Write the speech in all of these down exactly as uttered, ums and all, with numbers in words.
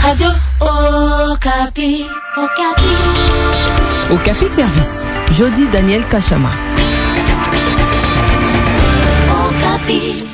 Radio Okapi. Okapi. Okapi Service. Jody Daniel Kachama. Okapi.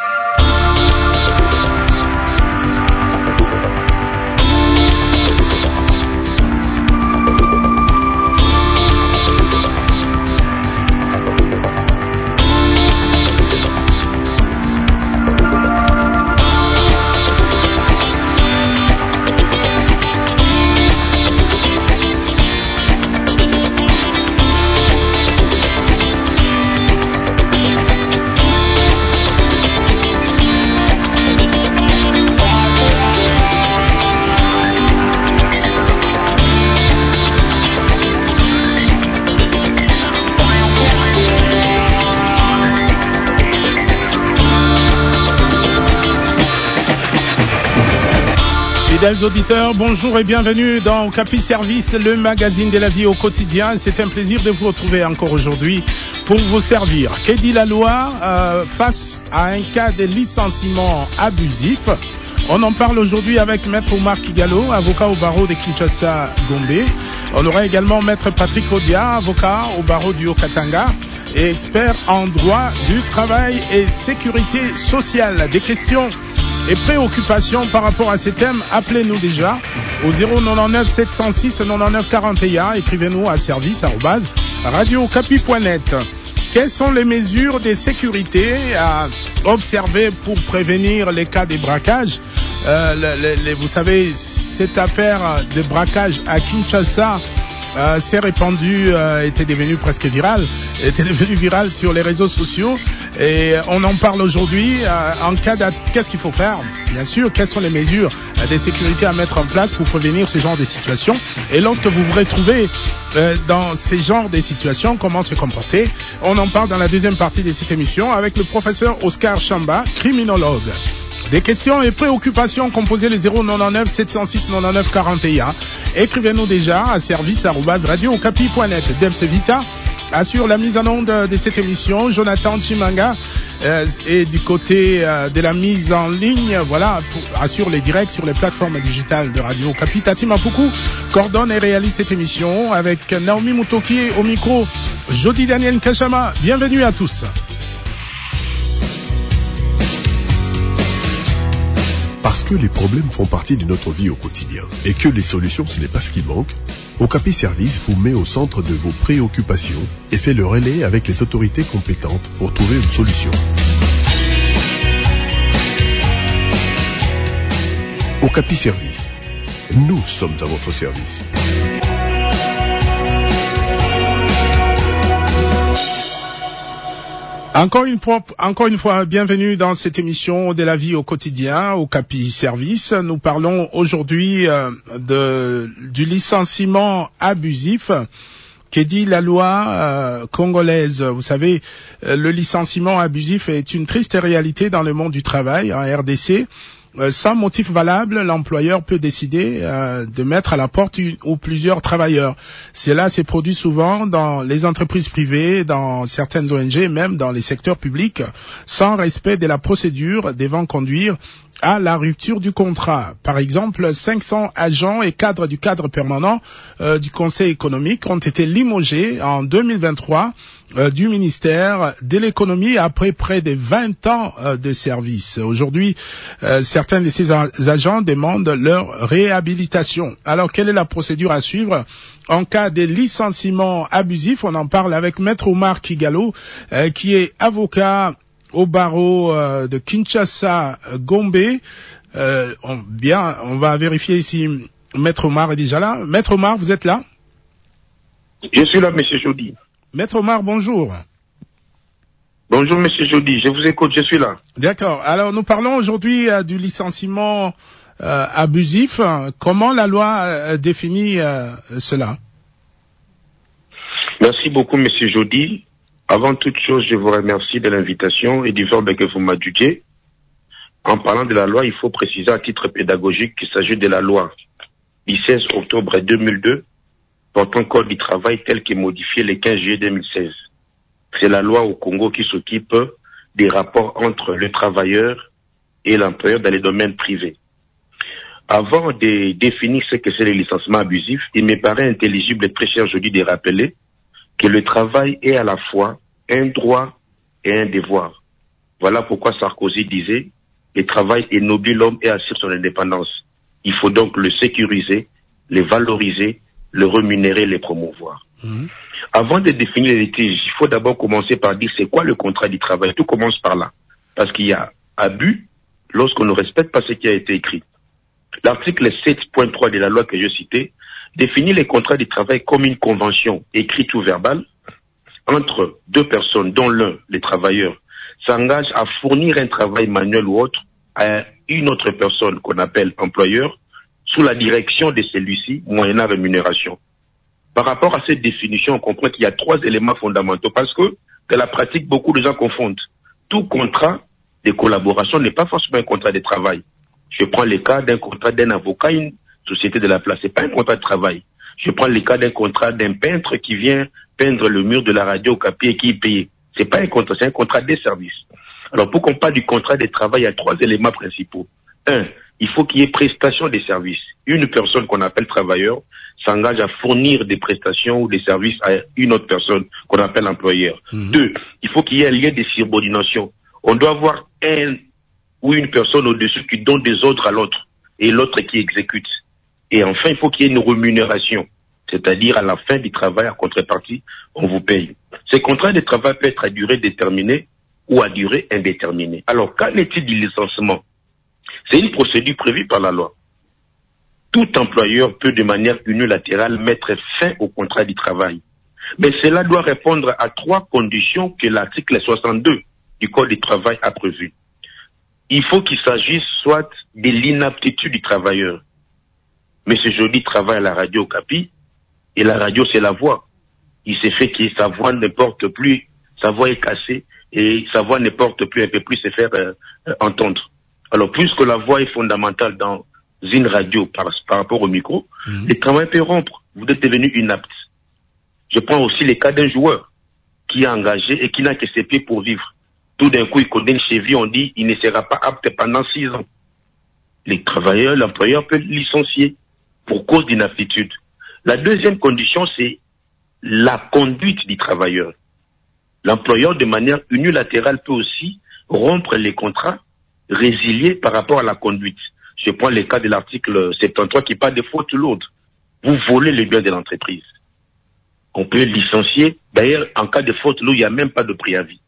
Fidèles auditeurs, bonjour et bienvenue dans Okapi Service, le magazine de la vie au quotidien. C'est un plaisir de vous retrouver encore aujourd'hui pour vous servir. Qu'est dit la loi euh, face à un cas de licenciement abusif? On en parle aujourd'hui avec Maître Omar Kigalo, avocat au barreau de Kinshasa Gombe. On aura également Maître Patrick Odia, avocat au barreau du Haut-Katanga et expert en droit du travail et sécurité sociale. Des questions et préoccupations par rapport à ces thèmes, appelez-nous déjà au zéro neuf sept zéro six quatre-vingt-neuf quarante et un. Écrivez-nous à service arobase radio okapi point net. Quelles sont les mesures de sécurité à observer pour prévenir les cas de braquage? euh, le, le, le, Vous savez, cette affaire de braquage à Kinshasa Euh, s'est répandu, euh, était devenu presque viral, était devenu viral sur les réseaux sociaux et on en parle aujourd'hui. Euh, en cas de, qu'est-ce qu'il faut faire? Bien sûr, quelles sont les mesures euh, de sécurité à mettre en place pour prévenir ce genre de situations? Et lorsque vous vous retrouvez euh, dans ces genres de situations, comment se comporter? On en parle dans la deuxième partie de cette émission avec le professeur Oscar Chamba, criminologue. Des questions et préoccupations, composez les zéro neuf sept zéro six quatre-vingt-neuf quarante et un. Écrivez-nous déjà à service arobase radio okapi point net. Devs Vita assure la mise en onde de cette émission. Jonathan Chimanga euh, est du côté euh, de la mise en ligne, voilà, pour, assure les directs sur les plateformes digitales de Radio Okapi. Tati Mapuku coordonne et réalise cette émission avec Naomi Mutoki au micro. Jody Daniel Kachama, bienvenue à tous. Parce que les problèmes font partie de notre vie au quotidien et que les solutions, ce n'est pas ce qui manque, Okapi Service vous met au centre de vos préoccupations et fait le relais avec les autorités compétentes pour trouver une solution. Okapi Service, nous sommes à votre service. Encore une fois, encore une fois, bienvenue dans cette émission de la vie au quotidien, Okapi Service. Nous parlons aujourd'hui euh, de, du licenciement abusif qu'est dit la loi euh, congolaise. Vous savez, euh, le licenciement abusif est une triste réalité dans le monde du travail en R D C. Euh, sans motif valable, l'employeur peut décider euh, de mettre à la porte une ou plusieurs travailleurs. Cela s'est produit souvent dans les entreprises privées, dans certaines O N G, même dans les secteurs publics, sans respect de la procédure devant conduire à la rupture du contrat. Par exemple, cinq cents agents et cadres du cadre permanent euh, du Conseil économique ont été limogés en deux mille vingt-trois euh, du ministère de l'économie après près de vingt ans euh, de service. Aujourd'hui, euh, certains de ces a- agents demandent leur réhabilitation. Alors, quelle est la procédure à suivre en cas de licenciement abusif? On en parle avec Maître Omar Kigalo, euh, qui est avocat au barreau euh, de Kinshasa Gombe. Euh, on, bien, on va vérifier si Maître Omar est déjà là. Maître Omar, vous êtes là? Je suis là, Monsieur Jody. Maître Omar, bonjour. Bonjour, Monsieur Jody. Je vous écoute, je suis là. D'accord. Alors, nous parlons aujourd'hui euh, du licenciement euh, abusif. Comment la loi euh, définit euh, cela? Merci beaucoup, Monsieur Jody. Avant toute chose, je vous remercie de l'invitation et du verbe que vous m'adjudiez. En parlant de la loi, il faut préciser à titre pédagogique qu'il s'agit de la loi du seize octobre deux mille deux portant code du travail tel qu'est modifié le quinze juillet deux mille seize. C'est la loi au Congo qui s'occupe des rapports entre le travailleur et l'employeur dans les domaines privés. avant de définir ce que c'est le licenciement abusif, il me paraît intelligible et très cher aujourd'hui de rappeler que le travail est à la fois un droit et un devoir. Voilà pourquoi Sarkozy disait « Le travail ennoblit l'homme et assure son indépendance. Il faut donc le sécuriser, le valoriser, le rémunérer, le promouvoir. Mmh. » Avant de définir les litiges, il faut d'abord commencer par dire c'est quoi le contrat du travail. Tout commence par là. Parce qu'il y a abus lorsqu'on ne respecte pas ce qui a été écrit. L'article sept point trois de la loi que je citais définit les contrats du travail comme une convention écrite ou verbale entre deux personnes dont l'un, les travailleurs, s'engage à fournir un travail manuel ou autre à une autre personne qu'on appelle employeur sous la direction de celui-ci moyennant rémunération. Par rapport à cette définition, on comprend qu'il y a trois éléments fondamentaux parce que dans la pratique, beaucoup de gens confondent. Tout contrat de collaboration n'est pas forcément un contrat de travail. Je prends le cas d'un contrat d'un avocat, une société de la place. C'est pas un contrat de travail. Je prends le cas d'un contrat d'un peintre qui vient peindre le mur de la radio Okapi et qui est payé. C'est pas un contrat, c'est un contrat de service. Alors, pour qu'on parle du contrat de travail, il y a trois éléments principaux. Un, il faut qu'il y ait prestation des services. Une personne qu'on appelle travailleur s'engage à fournir des prestations ou des services à une autre personne qu'on appelle employeur. Mmh. Deux, il faut qu'il y ait un lien de subordination. On doit avoir un ou une personne au-dessus qui donne des ordres à l'autre et l'autre qui exécute. Et enfin, il faut qu'il y ait une rémunération, c'est-à-dire à la fin du travail, en contrepartie, on vous paye. Ces contrats de travail peuvent être à durée déterminée ou à durée indéterminée. Alors, qu'en est-il du licenciement? C'est une procédure prévue par la loi. Tout employeur peut de manière unilatérale mettre fin au contrat du travail. Mais cela doit répondre à trois conditions que l'article soixante-deux du Code du travail a prévues. Il faut qu'il s'agisse soit de l'inaptitude du travailleur. Mais ce jeudi travaille à la radio Okapi, et la radio c'est la voix. Il s'est fait que sa voix ne porte plus, sa voix est cassée, et sa voix ne porte plus, elle ne peut plus se faire euh, euh, entendre. Alors, puisque la voix est fondamentale dans une radio par, par rapport au micro, mmh. le travail peut rompre. Vous êtes devenu inapte. Je prends aussi les cas d'un joueur qui est engagé et qui n'a que ses pieds pour vivre. Tout d'un coup, il connaît une cheville, on dit il ne sera pas apte pendant six ans. Les travailleurs, l'employeur peut le licencier pour cause d'inaptitude. La deuxième condition, c'est la conduite du travailleur. L'employeur, de manière unilatérale, peut aussi rompre les contrats résiliés par rapport à la conduite. Je prends le cas de l'article soixante-treize qui parle de faute lourde. Vous volez les biens de l'entreprise. On peut licencier. D'ailleurs, en cas de faute lourde, il n'y a même pas de préavis.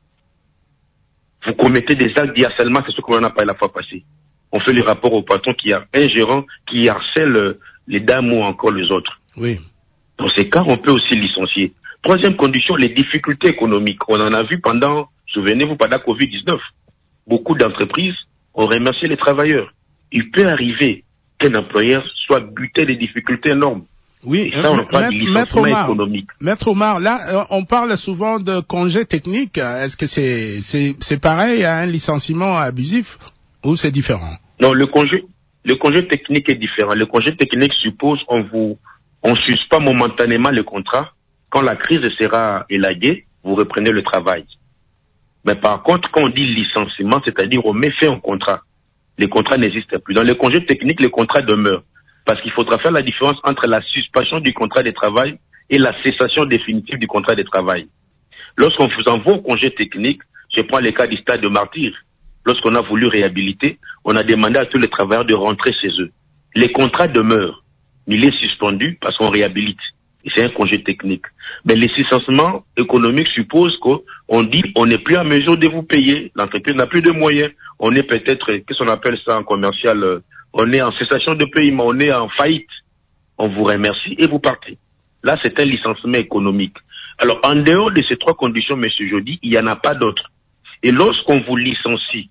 Vous commettez des actes de harcèlement, c'est ce qu'on en a parlé la fois passée. On fait le rapport au patron qui a un gérant qui harcèle les dames ou encore les autres. Oui. Dans ces cas, on peut aussi licencier. Troisième condition, les difficultés économiques. On en a vu pendant, souvenez-vous, pendant covid dix-neuf. Beaucoup d'entreprises ont remercié les travailleurs. Il peut arriver qu'un employeur soit buté des difficultés énormes. Oui, ça, on parle de licenciement économique. Maître Omar, là, on parle souvent de congé technique. Est-ce que c'est, c'est, c'est pareil à un licenciement abusif ou c'est différent? Non, le congé, le congé technique est différent. Le congé technique suppose on vous, on suspend momentanément le contrat. Quand la crise sera élaguée, vous reprenez le travail. Mais par contre, quand on dit licenciement, c'est-à-dire on met fin au contrat, les contrats n'existent plus. Dans le congé technique, les contrats demeurent. Parce qu'il faudra faire la différence entre la suspension du contrat de travail et la cessation définitive du contrat de travail. Lorsqu'on vous envoie au congé technique, je prends le cas du stade de martyr. Lorsqu'on a voulu réhabiliter, on a demandé à tous les travailleurs de rentrer chez eux. Les contrats demeurent, mais il est suspendu parce qu'on réhabilite. Et c'est un congé technique. Mais les licenciements économiques supposent qu'on dit on n'est plus en mesure de vous payer, l'entreprise n'a plus de moyens, on est peut-être, qu'est-ce qu'on appelle ça en commercial, euh, on est en cessation de paiement, on est en faillite. On vous remercie et vous partez. Là, c'est un licenciement économique. Alors, en dehors de ces trois conditions, monsieur Jody, il n'y en a pas d'autres. Et lorsqu'on vous licencie,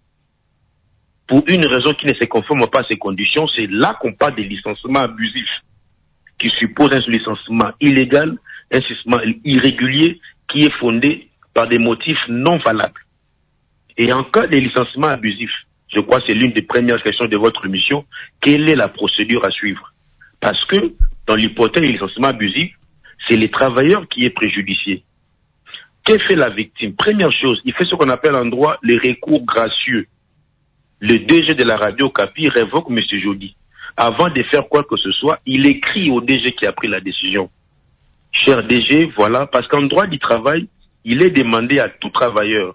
pour une raison qui ne se conforme pas à ces conditions, c'est là qu'on parle des licenciements abusifs, qui suppose un licenciement illégal, un licenciement irrégulier, qui est fondé par des motifs non valables. Et en cas de licenciement abusif, je crois que c'est l'une des premières questions de votre mission, quelle est la procédure à suivre? Parce que, dans l'hypothèse de licenciement abusif, c'est les travailleurs qui est préjudicié. Que fait la victime? Première chose, il fait ce qu'on appelle en droit les recours gracieux. Le D G de la radio Okapi révoque M. Jody. avant de faire quoi que ce soit, il écrit au D G qui a pris la décision. Cher D G, voilà, parce qu'en droit du travail, il est demandé à tout travailleur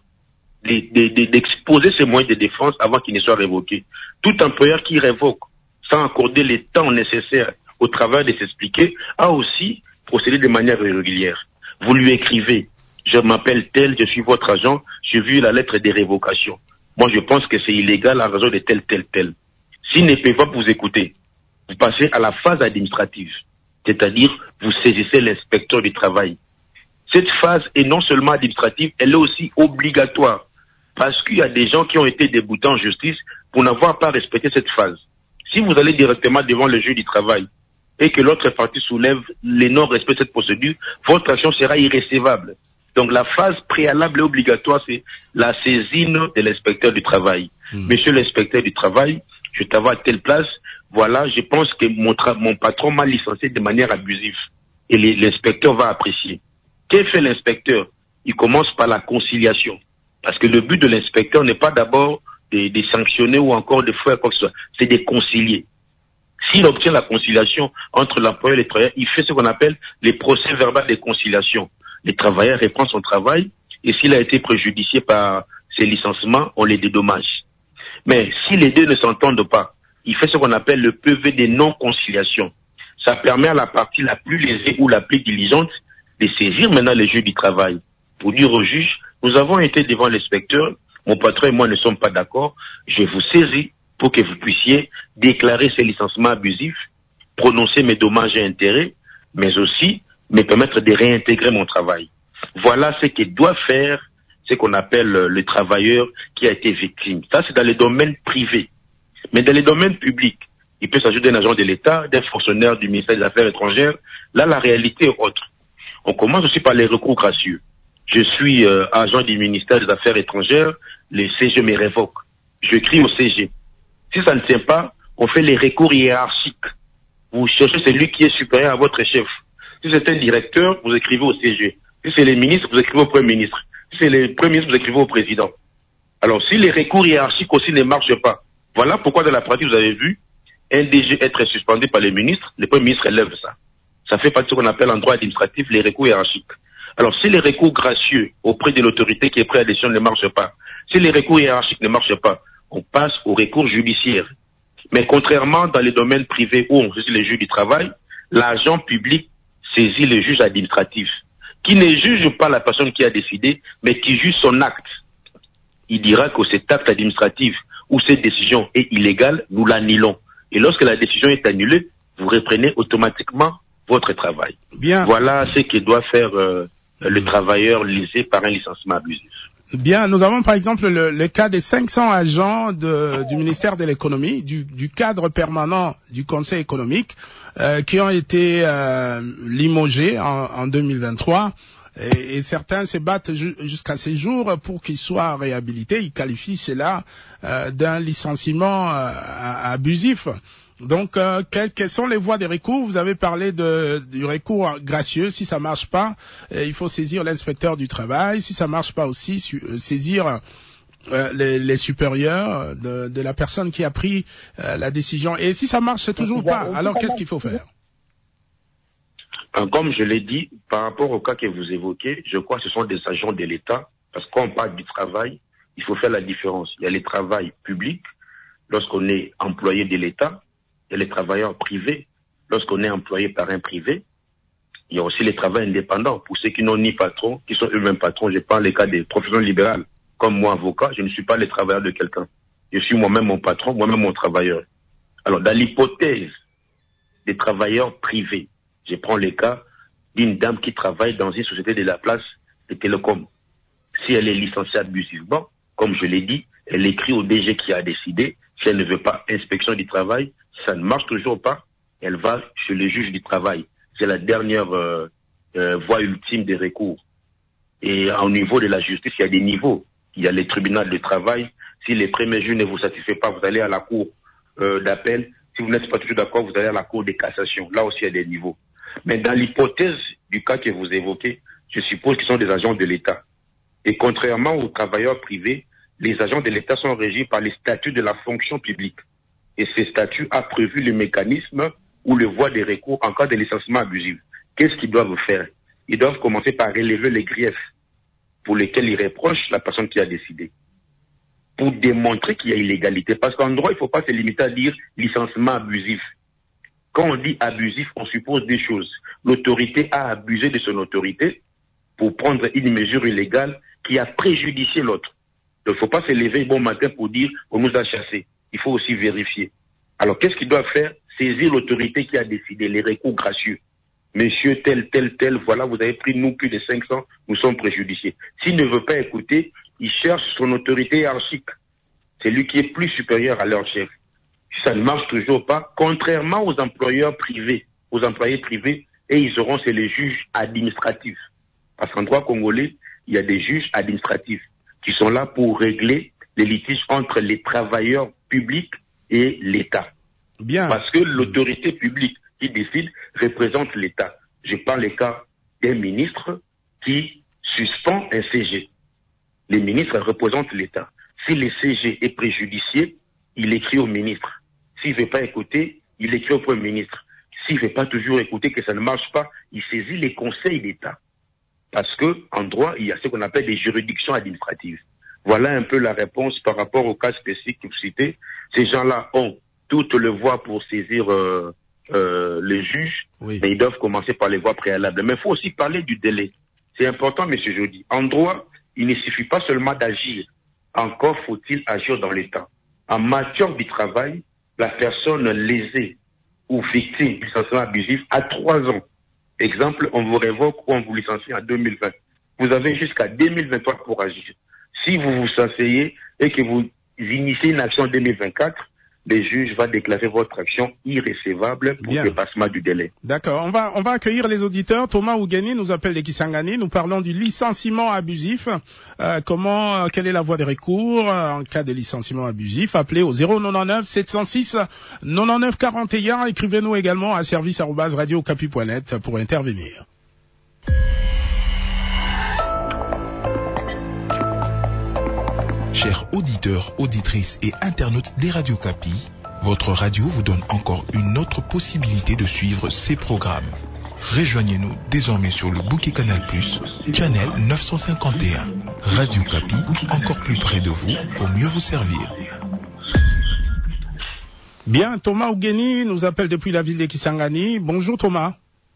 d'exposer ses moyens de défense avant qu'il ne soit révoqué. Tout employeur qui révoque sans accorder les temps nécessaires au travail de s'expliquer a aussi procédé de manière irrégulière. Vous lui écrivez, je m'appelle tel, je suis votre agent, j'ai vu la lettre de révocation. Moi, je pense que c'est illégal à raison de tel, tel, tel. S'il ne peut pas vous écouter, vous passez à la phase administrative, c'est-à-dire vous saisissez l'inspecteur du travail. Cette phase est non seulement administrative, elle est aussi obligatoire, parce qu'il y a des gens qui ont été déboutés en justice pour n'avoir pas respecté cette phase. Si vous allez directement devant le juge du travail et que l'autre partie soulève les non-respects de cette procédure, votre action sera irrécevable. Donc la phase préalable et obligatoire, c'est la saisine de l'inspecteur du travail. Mmh. Monsieur l'inspecteur du travail, je t'avais à telle place, voilà, je pense que mon, mon patron m'a licencié de manière abusive. Et l'inspecteur va apprécier. Qu'est-ce que fait l'inspecteur? Il commence par la conciliation. Parce que le but de l'inspecteur n'est pas d'abord de, de sanctionner ou encore de faire quoi que ce soit, c'est de concilier. S'il obtient la conciliation entre l'employeur et le travailleur, il fait ce qu'on appelle les procès verbaux de conciliation. Le travailleur reprend son travail et s'il a été préjudicié par ses licenciements, on les dédommage. Mais si les deux ne s'entendent pas, il fait ce qu'on appelle le P V de non-conciliation. Ça permet à la partie la plus lésée ou la plus diligente de saisir maintenant le juge du travail pour dire au juge, nous avons été devant l'inspecteur, mon patron et moi ne sommes pas d'accord, je vous saisis pour que vous puissiez déclarer ces licenciements abusifs, prononcer mes dommages et intérêts, mais aussi me permettre de réintégrer mon travail. Voilà ce que doit faire ce qu'on appelle le travailleur qui a été victime. Ça, c'est dans le domaine privé. Mais dans le domaine public, il peut s'agir d'un agent de l'État, d'un fonctionnaire du ministère des Affaires étrangères. Là, la réalité est autre. On commence aussi par les recours gracieux. Je suis euh, agent du ministère des Affaires étrangères, le C G me révoque. Je crie au C G. Si ça ne tient pas, on fait les recours hiérarchiques. Vous cherchez celui qui est supérieur à votre chef. Si c'est un directeur, vous écrivez au C G. Si c'est les ministres, vous écrivez au Premier ministre. Si c'est les Premiers ministres, vous écrivez au président. Alors, si les recours hiérarchiques aussi ne marchent pas, voilà pourquoi dans la pratique, vous avez vu un D G être suspendu par les ministres, le Premier ministre élève ça. Ça fait partie de ce qu'on appelle en droit administratif les recours hiérarchiques. Alors, si les recours gracieux auprès de l'autorité qui est prête à la décision ne marchent pas, si les recours hiérarchiques ne marchent pas, on passe au recours judiciaire. Mais contrairement dans les domaines privés où on saisit les juges du travail, l'agent public saisit le juge administratif, qui ne juge pas la personne qui a décidé, mais qui juge son acte. Il dira que cet acte administratif ou cette décision est illégale, nous l'annulons. Et lorsque la décision est annulée, vous reprenez automatiquement votre travail. Bien. Voilà ce que doit faire euh, le travailleur lésé par un licenciement abusif. Bien, nous avons par exemple le, le cas des cinq cents agents de, du ministère de l'économie, du, du cadre permanent du Conseil économique, euh, qui ont été euh, limogés en, en deux mille vingt-trois. Et, et certains se battent ju- jusqu'à ces jours pour qu'ils soient réhabilités. Ils qualifient cela euh, d'un licenciement euh, abusif. Donc, euh, quelles, quelles sont les voies des recours? Vous avez parlé de, du recours gracieux. Si ça marche pas, euh, il faut saisir l'inspecteur du travail. Si ça marche pas aussi, su, euh, saisir euh, les, les supérieurs de, de la personne qui a pris euh, la décision. Et si ça marche toujours pas, alors qu'est-ce qu'il faut faire? Comme je l'ai dit, par rapport au cas que vous évoquez, je crois que ce sont des agents de l'État, parce qu'on parle du travail, il faut faire la différence. Il y a les travails publics, lorsqu'on est employé de l'État, il y a les travailleurs privés, lorsqu'on est employé par un privé. Il y a aussi les travailleurs indépendants, pour ceux qui n'ont ni patron, qui sont eux-mêmes patrons. Je parle des cas des professions libérales. Comme moi, avocat, je ne suis pas le travailleur de quelqu'un. Je suis moi-même mon patron, moi-même mon travailleur. Alors, dans l'hypothèse des travailleurs privés, je prends le cas d'une dame qui travaille dans une société de la place de télécom. Si elle est licenciée abusivement, comme je l'ai dit, elle écrit au D G qui a décidé. Si elle ne veut pas inspection du travail, ça ne marche toujours pas. Elle va chez le juge du travail. C'est la dernière euh, euh, voie ultime des recours. Et au niveau de la justice, il y a des niveaux. Il y a les tribunaux de travail. Si les premiers juges ne vous satisfait pas, vous allez à la cour euh, d'appel. Si vous n'êtes pas toujours d'accord, vous allez à la cour de cassation. Là aussi, il y a des niveaux. Mais dans l'hypothèse du cas que vous évoquez, je suppose qu'ils sont des agents de l'État. Et contrairement aux travailleurs privés, les agents de l'État sont régis par les statuts de la fonction publique. et ces statuts a prévu le mécanisme ou le voie des recours en cas de licenciement abusif. Qu'est-ce qu'ils doivent faire? Ils doivent commencer par relever les griefs pour lesquels ils reprochent la personne qui a décidé, pour démontrer qu'il y a illégalité. Parce qu'en droit, il ne faut pas se limiter à dire licenciement abusif. Quand on dit abusif, on suppose des choses. L'autorité a abusé de son autorité pour prendre une mesure illégale qui a préjudicié l'autre. Donc il ne faut pas se lever bon matin pour dire on nous a chassés. Il faut aussi vérifier. Alors qu'est-ce qu'ils doivent faire? Saisir l'autorité qui a décidé, les recours gracieux. Monsieur tel, tel, tel, voilà, vous avez pris nous plus de cinq cents, nous sommes préjudiciés. S'il ne veut pas écouter, il cherche son autorité hiérarchique. C'est lui qui est plus supérieur à leur chef. Si ça ne marche toujours pas, contrairement aux employeurs privés, aux employés privés, et ils auront, c'est les juges administratifs. Parce qu'en droit congolais, il y a des juges administratifs qui sont là pour régler les litiges entre les travailleurs publics et l'État. Bien. Parce que l'autorité publique qui décide représente l'État. Je prends le cas d'un ministre qui suspend un C G. Les ministres représentent l'État. Si le C G est préjudicié, il écrit au ministre. S'il ne veut pas écouter, il écrit au Premier ministre. S'il ne veut pas toujours écouter, que ça ne marche pas, il saisit les conseils d'État. Parce que, en droit, il y a ce qu'on appelle des juridictions administratives. Voilà un peu la réponse par rapport au cas spécifique que vous citez. Ces gens-là ont toutes les voies pour saisir euh, euh, les juges, oui. Mais ils doivent commencer par les voies préalables. Mais il faut aussi parler du délai. C'est important, M. Jody. En droit, il ne suffit pas seulement d'agir. Encore faut-il agir dans le temps. En matière du travail, la personne lésée ou victime du licenciement abusif a trois ans. Exemple, on vous révoque ou on vous licencie en deux mille vingt. Vous avez jusqu'à deux mille vingt-trois pour agir. Si vous vous asseyez et que vous initiez une action en deux mille vingt-quatre, le juge va déclarer votre action irrécevable pour dépassement du délai. D'accord. On va, on va accueillir les auditeurs. Thomas Ougeni nous appelle de Kisangani. Nous parlons du licenciement abusif. Euh, comment, euh, quelle est la voie des recours euh, en cas de licenciement abusif? Appelez au zéro neuf sept zéro six quatre-vingt-neuf quarante et un. Écrivez-nous également à service arobase radio okapi point net pour intervenir. Chers auditeurs, auditrices et internautes des Radio Okapi, votre radio vous donne encore une autre possibilité de suivre ces programmes. Rejoignez-nous désormais sur le bouquet Canal plus, channel neuf cent cinquante et un. Radio Okapi, encore plus près de vous pour mieux vous servir. Bien, Thomas Ougeni nous appelle depuis la ville de Kisangani. Bonjour Thomas.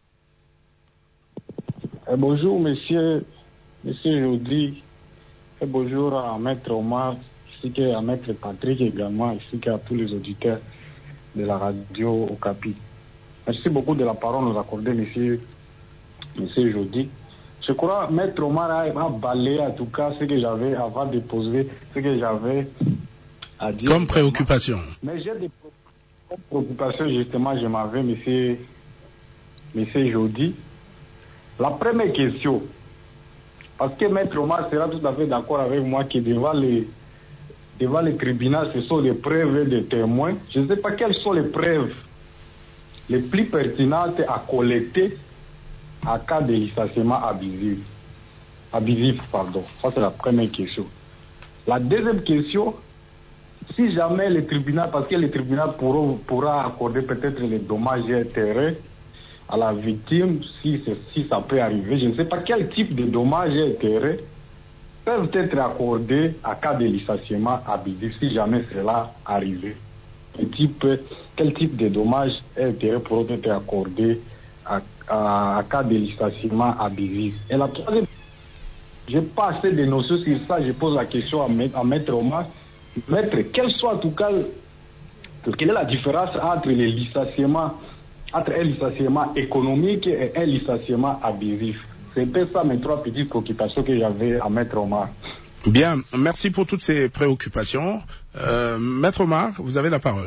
Euh, bonjour monsieur, monsieur Jody. Et bonjour à Maître Omar, ainsi qu'à Maître Patrick également, ainsi qu'à tous les auditeurs de la radio Okapi. Merci beaucoup de la parole nous accorder, monsieur, monsieur Jody. Je crois que Maître Omar a, a balayé en tout cas ce que j'avais avant de poser, ce que j'avais à dire. Comme préoccupation. Mais j'ai des préoccupations justement, je m'avais, monsieur, monsieur Jody. La première question. Parce que Maître Omar sera tout à fait d'accord avec moi que devant les, devant les tribunaux, ce sont des preuves et des témoins. Je ne sais pas quelles sont les preuves les plus pertinentes à collecter en cas de licenciement abusif. Abusif, pardon. Ça, c'est la première question. La deuxième question, si jamais les tribunaux, parce que les tribunaux pourront, pourra accorder peut-être les dommages et intérêts à la victime, si, si ça peut arriver, je ne sais pas quel type de dommages et intérêts peuvent être accordés à cas de licenciement abusif, si jamais cela arrive. Quel type, quel type de dommages et intérêts pourront être accordés à, à, à cas de licenciement abusif. Et la troisième, je n'ai pas assez de notions sur ça, je pose la question à, à Maître Omar. Maître, quelle soit en tout cas, quelle est la différence entre les licenciements entre un licenciement économique et un licenciement abusif? C'était ça mes trois petites préoccupations que j'avais à Maître Omar. Bien, merci pour toutes ces préoccupations. Euh, Maître Omar, vous avez la parole.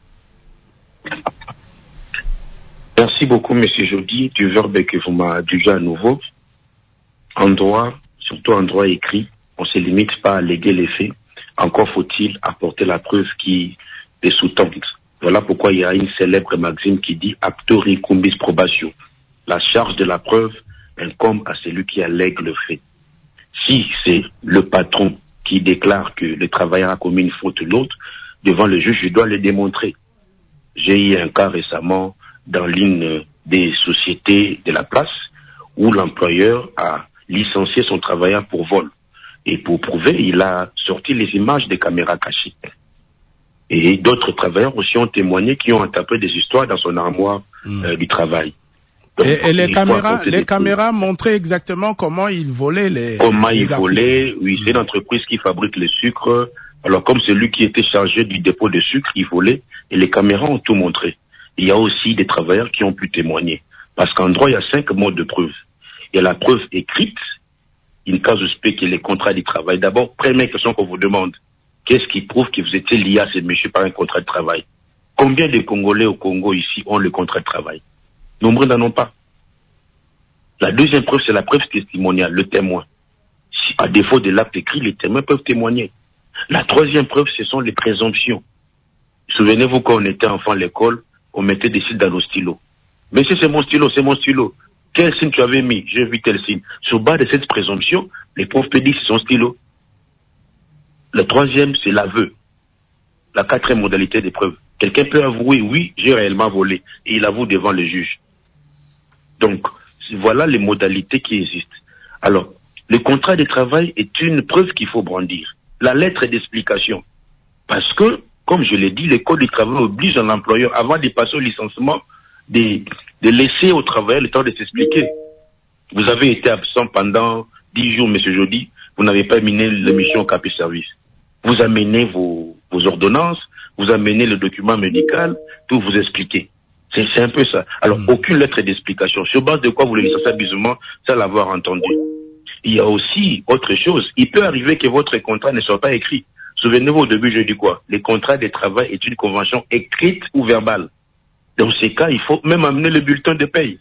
Merci beaucoup, Monsieur Jody, du verbe que vous m'avez adjugé à nouveau. En droit, surtout en droit écrit, on ne se limite pas à léguer les faits. Encore faut-il apporter la preuve qui les sous-tend. Voilà pourquoi il y a une célèbre maxime qui dit « Actor incumbis probatio ». La charge de la preuve incombe à celui qui allègue le fait. Si c'est le patron qui déclare que le travailleur a commis une faute ou l'autre, devant le juge, je dois le démontrer. J'ai eu un cas récemment dans l'une des sociétés de la place où l'employeur a licencié son travailleur pour vol. Et pour prouver, il a sorti les images des caméras cachées. Et d'autres travailleurs aussi ont témoigné qui ont entamé des histoires dans son armoire mmh. euh, du travail. Donc, et, et les caméras, les caméras montraient exactement comment il volait les. Comment les il volait, oui, c'est l'entreprise qui fabrique le sucre. Alors, comme celui qui était chargé du dépôt de sucre, il volait, et les caméras ont tout montré. Il y a aussi des travailleurs qui ont pu témoigner. Parce qu'en droit, il y a cinq modes de preuve. Il y a la preuve écrite, in casu spe, qui est les contrats de travail. D'abord, première question qu'on vous demande. Qu'est-ce qui prouve que vous étiez lié à ce monsieur par un contrat de travail? Combien de Congolais au Congo ici ont le contrat de travail? Nombreux n'en ont pas. La deuxième preuve, c'est la preuve testimoniale, le témoin. Si, à défaut de l'acte écrit, les témoins peuvent témoigner. La troisième preuve, ce sont les présomptions. Souvenez-vous, quand on était enfant à l'école, on mettait des signes dans nos stylos. Mais si c'est mon stylo, c'est mon stylo. Quel signe tu avais mis? J'ai vu tel signe. Sur base de cette présomption, les profs peuvent dire que c'est son stylo. Le troisième, c'est l'aveu. La quatrième modalité des preuves. Quelqu'un peut avouer, oui, j'ai réellement volé. Et il avoue devant le juge. Donc, voilà les modalités qui existent. Alors, le contrat de travail est une preuve qu'il faut brandir. La lettre d'explication. Parce que, comme je l'ai dit, le code du travail oblige un employeur, avant de passer au licenciement, de, de laisser au travailleur le temps de s'expliquer. Vous avez été absent pendant dix jours, monsieur Jody, vous n'avez pas mené l'émission au Capi Service. Vous amenez vos, vos ordonnances, vous amenez le document médical, tout vous expliquez. C'est, c'est un peu ça. Alors, mmh. aucune lettre d'explication. Sur base de quoi vous le licenciez abusivement, sans l'avoir entendu. Il y a aussi autre chose. Il peut arriver que votre contrat ne soit pas écrit. Souvenez-vous, au début, je dis quoi? Les contrats de travail est une convention écrite ou verbale. Dans ces cas, il faut même amener le bulletin de paye.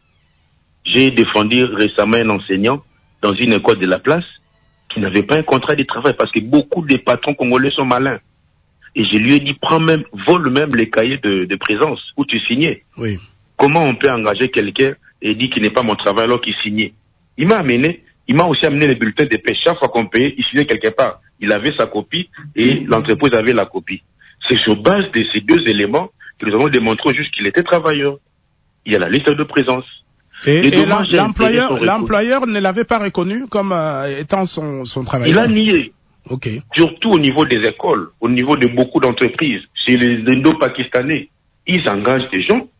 J'ai défendu récemment un enseignant dans une école de la place qui n'avait pas un contrat de travail parce que beaucoup de patrons congolais sont malins. Et je lui ai dit, prends même, vole même les cahiers de, de présence où tu signais. Oui. Comment on peut engager quelqu'un et dire qu'il n'est pas mon travail alors qu'il signait? Il m'a amené, il m'a aussi amené les bulletins de paie. Chaque fois qu'on payait, il signait quelque part. Il avait sa copie et l'entreprise avait la copie. C'est sur base de ces deux éléments que nous avons démontré juste qu'il était travailleur. Il y a la liste de présence. Et, et l'employeur, l'employeur ne l'avait pas reconnu comme euh, étant son, son travailleur. Il a nié. Ok. Surtout au niveau des écoles, au niveau de beaucoup d'entreprises. Chez les Indo-Pakistanais, ils engagent des gens.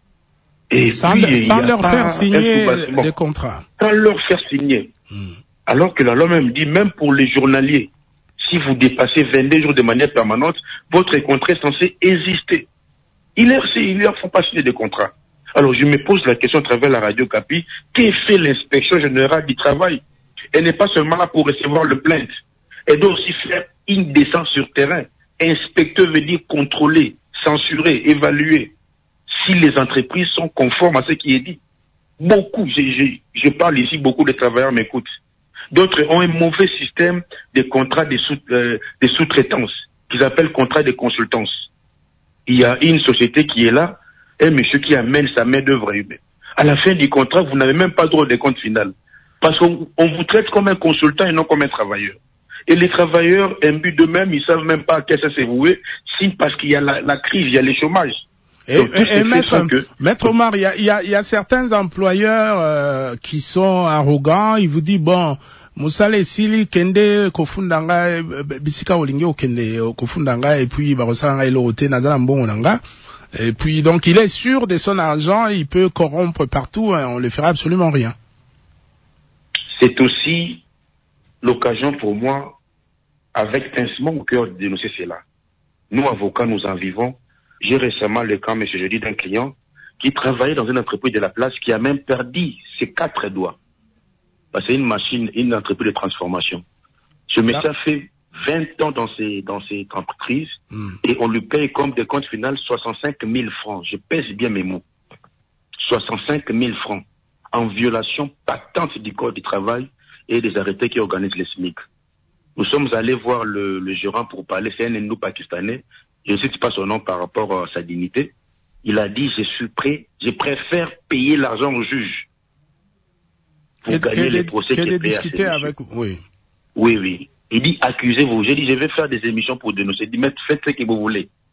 Et sans, puis, sans leur faire signer des contrats. Sans leur faire signer. Hmm. Alors que la loi même dit, même pour les journaliers, si vous dépassez vingt-deux jours de manière permanente, votre contrat est censé exister. Il leur, il leur faut pas signer de contrat. Alors je me pose la question à travers la radio Capi, qu'est fait l'inspection générale du travail? Elle n'est pas seulement là pour recevoir le plainte. Elle doit aussi faire une descente sur terrain. Inspecteur veut dire contrôler, censurer, évaluer si les entreprises sont conformes à ce qui est dit. Beaucoup, je, je, je parle ici, beaucoup de travailleurs m'écoutent. D'autres ont un mauvais système de contrats de, sous, euh, de sous-traitance, qu'ils appellent contrat de consultance. Il y a une société qui est là, un monsieur qui amène sa main-d'œuvre humaine. À la fin du contrat, vous n'avez même pas droit de compte final. Parce qu'on on vous traite comme un consultant et non comme un travailleur. Et les travailleurs, imbus d'eux-mêmes, ils savent même pas à quel ça s'est voué, si parce qu'il y a la, la crise, il y a le chômage. Et, Donc, et, et maître, que... maître Omar, il y a, il y a, il y a certains employeurs euh, qui sont arrogants, ils vous disent, bon, Moussale Sili Kende Kofundanga, Bisika Olinge Okende Kofundanga, et puis Barosanga Elorote Nazala Mbongonanga. Et puis, donc, il est sûr de son argent, il peut corrompre partout, hein, on ne fera absolument rien. C'est aussi l'occasion pour moi, avec pincement au cœur, de dénoncer cela. Nous, avocats, nous en vivons. J'ai récemment le cas, monsieur Jeudi, d'un client qui travaillait dans une entreprise de la place qui a même perdu ses quatre doigts. Parce que c'est une machine, une entreprise de transformation. Ce monsieur a fait vingt ans dans, ces, dans cette entreprise mmh. et on lui paye comme des comptes finaux soixante-cinq mille francs. Je pèse bien mes mots. soixante-cinq mille francs en violation patente du code du travail et des arrêtés qui organisent les S M I C. Nous sommes allés voir le, le gérant pour parler, c'est un Indo-Pakistanais. Je ne cite pas son nom par rapport à sa dignité. Il a dit, je suis prêt, je préfère payer l'argent au juge pour et, gagner les procès qui est discuté avec, oui. Oui, oui. Il dit, accusez-vous. J'ai dit, je vais faire des émissions pour dénoncer. Il dit, mais faites ce que vous voulez.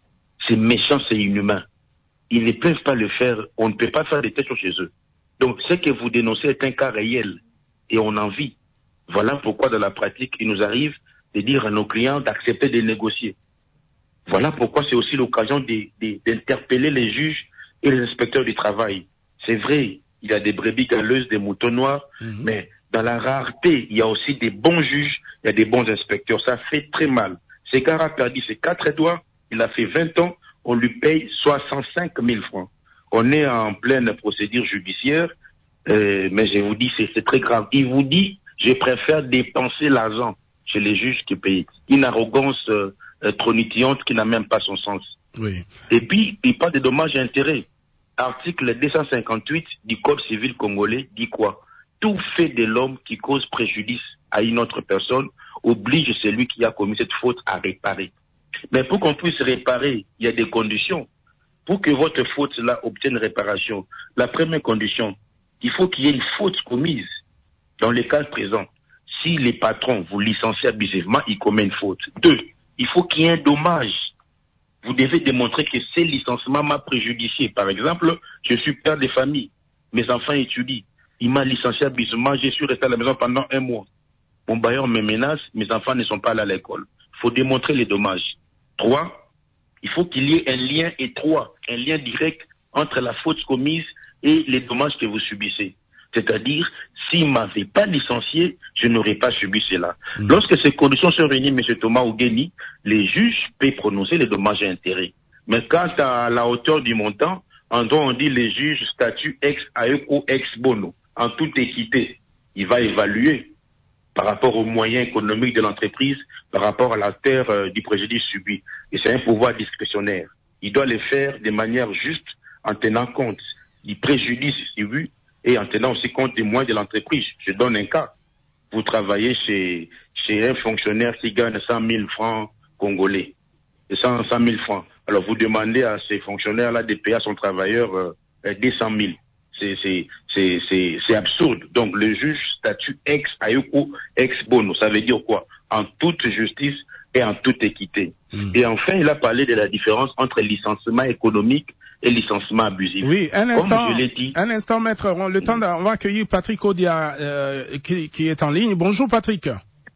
c'est méchant, c'est inhumain. Ils ne peuvent pas le faire, on ne peut pas faire des têtes chez eux. Donc, ce que vous dénoncez est un cas réel, et on en vit. Voilà pourquoi, dans la pratique, il nous arrive de dire à nos clients d'accepter de négocier. Voilà pourquoi c'est aussi l'occasion de, de, d'interpeller les juges et les inspecteurs du travail. C'est vrai, il y a des brebis galeuses, des moutons noirs, mmh. mais dans la rareté, il y a aussi des bons juges, il y a des bons inspecteurs. Ça fait très mal. Ce gars a perdu ses quatre doigts, il a fait vingt ans, on lui paye soixante-cinq mille francs. On est en pleine procédure judiciaire, euh, mais je vous dis, c'est, c'est très grave. Il vous dit, je préfère dépenser l'argent chez les juges qui payent. Une arrogance euh, euh, tronitillante qui n'a même pas son sens. Oui. Et puis, il parle des dommages et intérêts. Article deux cent cinquante-huit du Code civil congolais dit quoi? Tout fait de l'homme qui cause préjudice à une autre personne oblige celui qui a commis cette faute à réparer. Mais pour qu'on puisse réparer, il y a des conditions. Pour que votre faute-là obtienne réparation, la première condition, il faut qu'il y ait une faute commise. Dans le cas présent, si les patrons vous licencient abusivement, ils commettent une faute. Deux, il faut qu'il y ait un dommage. Vous devez démontrer que ce licenciement m'a préjudicié. Par exemple, je suis père de famille, mes enfants étudient, il m'a licencié abusivement, je suis resté à la maison pendant un mois. Mon bailleur me menace, mes enfants ne sont pas allés à l'école. Il faut démontrer les dommages. Trois, il faut qu'il y ait un lien étroit, un lien direct entre la faute commise et les dommages que vous subissez. C'est-à-dire, s'il ne m'avait pas licencié, je n'aurais pas subi cela. Mmh. Lorsque ces conditions sont réunies, M. Thomas Ogueni, les juges peuvent prononcer les dommages et intérêts. Mais quant à la hauteur du montant, en droit, on dit les juges statut ex aequo ex bono. En toute équité, il va évaluer par rapport aux moyens économiques de l'entreprise, par rapport à la terre euh, du préjudice subi. Et c'est un pouvoir discrétionnaire. Il doit le faire de manière juste, en tenant compte du préjudice subi et en tenant aussi compte des moyens de l'entreprise. Je donne un cas. Vous travaillez chez, chez un fonctionnaire qui gagne cent mille francs congolais. cent mille francs. Alors vous demandez à ces fonctionnaires-là de payer à son travailleur euh, deux cent mille. C'est, c'est, c'est, c'est, c'est absurde. Donc le juge statut ex aequo ex bono. Ça veut dire quoi? En toute justice et en toute équité. Mmh. Et enfin, il a parlé de la différence entre licenciement économique et licenciement abusif. Oui, un instant, Comme je l'ai dit, un instant, maître. On, le temps, on va accueillir Patrick Odia euh, qui, qui est en ligne. Bonjour, Patrick.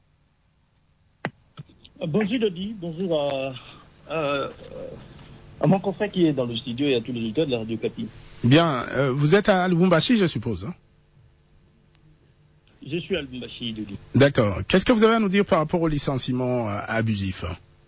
Bonjour, Dodi. Bonjour à, à, à mon confrère qui est dans le studio et à tous les auditeurs de la Radio Kapi. Bien. Euh, vous êtes à Lubumbashi, je suppose. Hein? Je suis à Lubumbashi, Dodi. D'accord. Qu'est-ce que vous avez à nous dire par rapport au licenciement euh, abusif?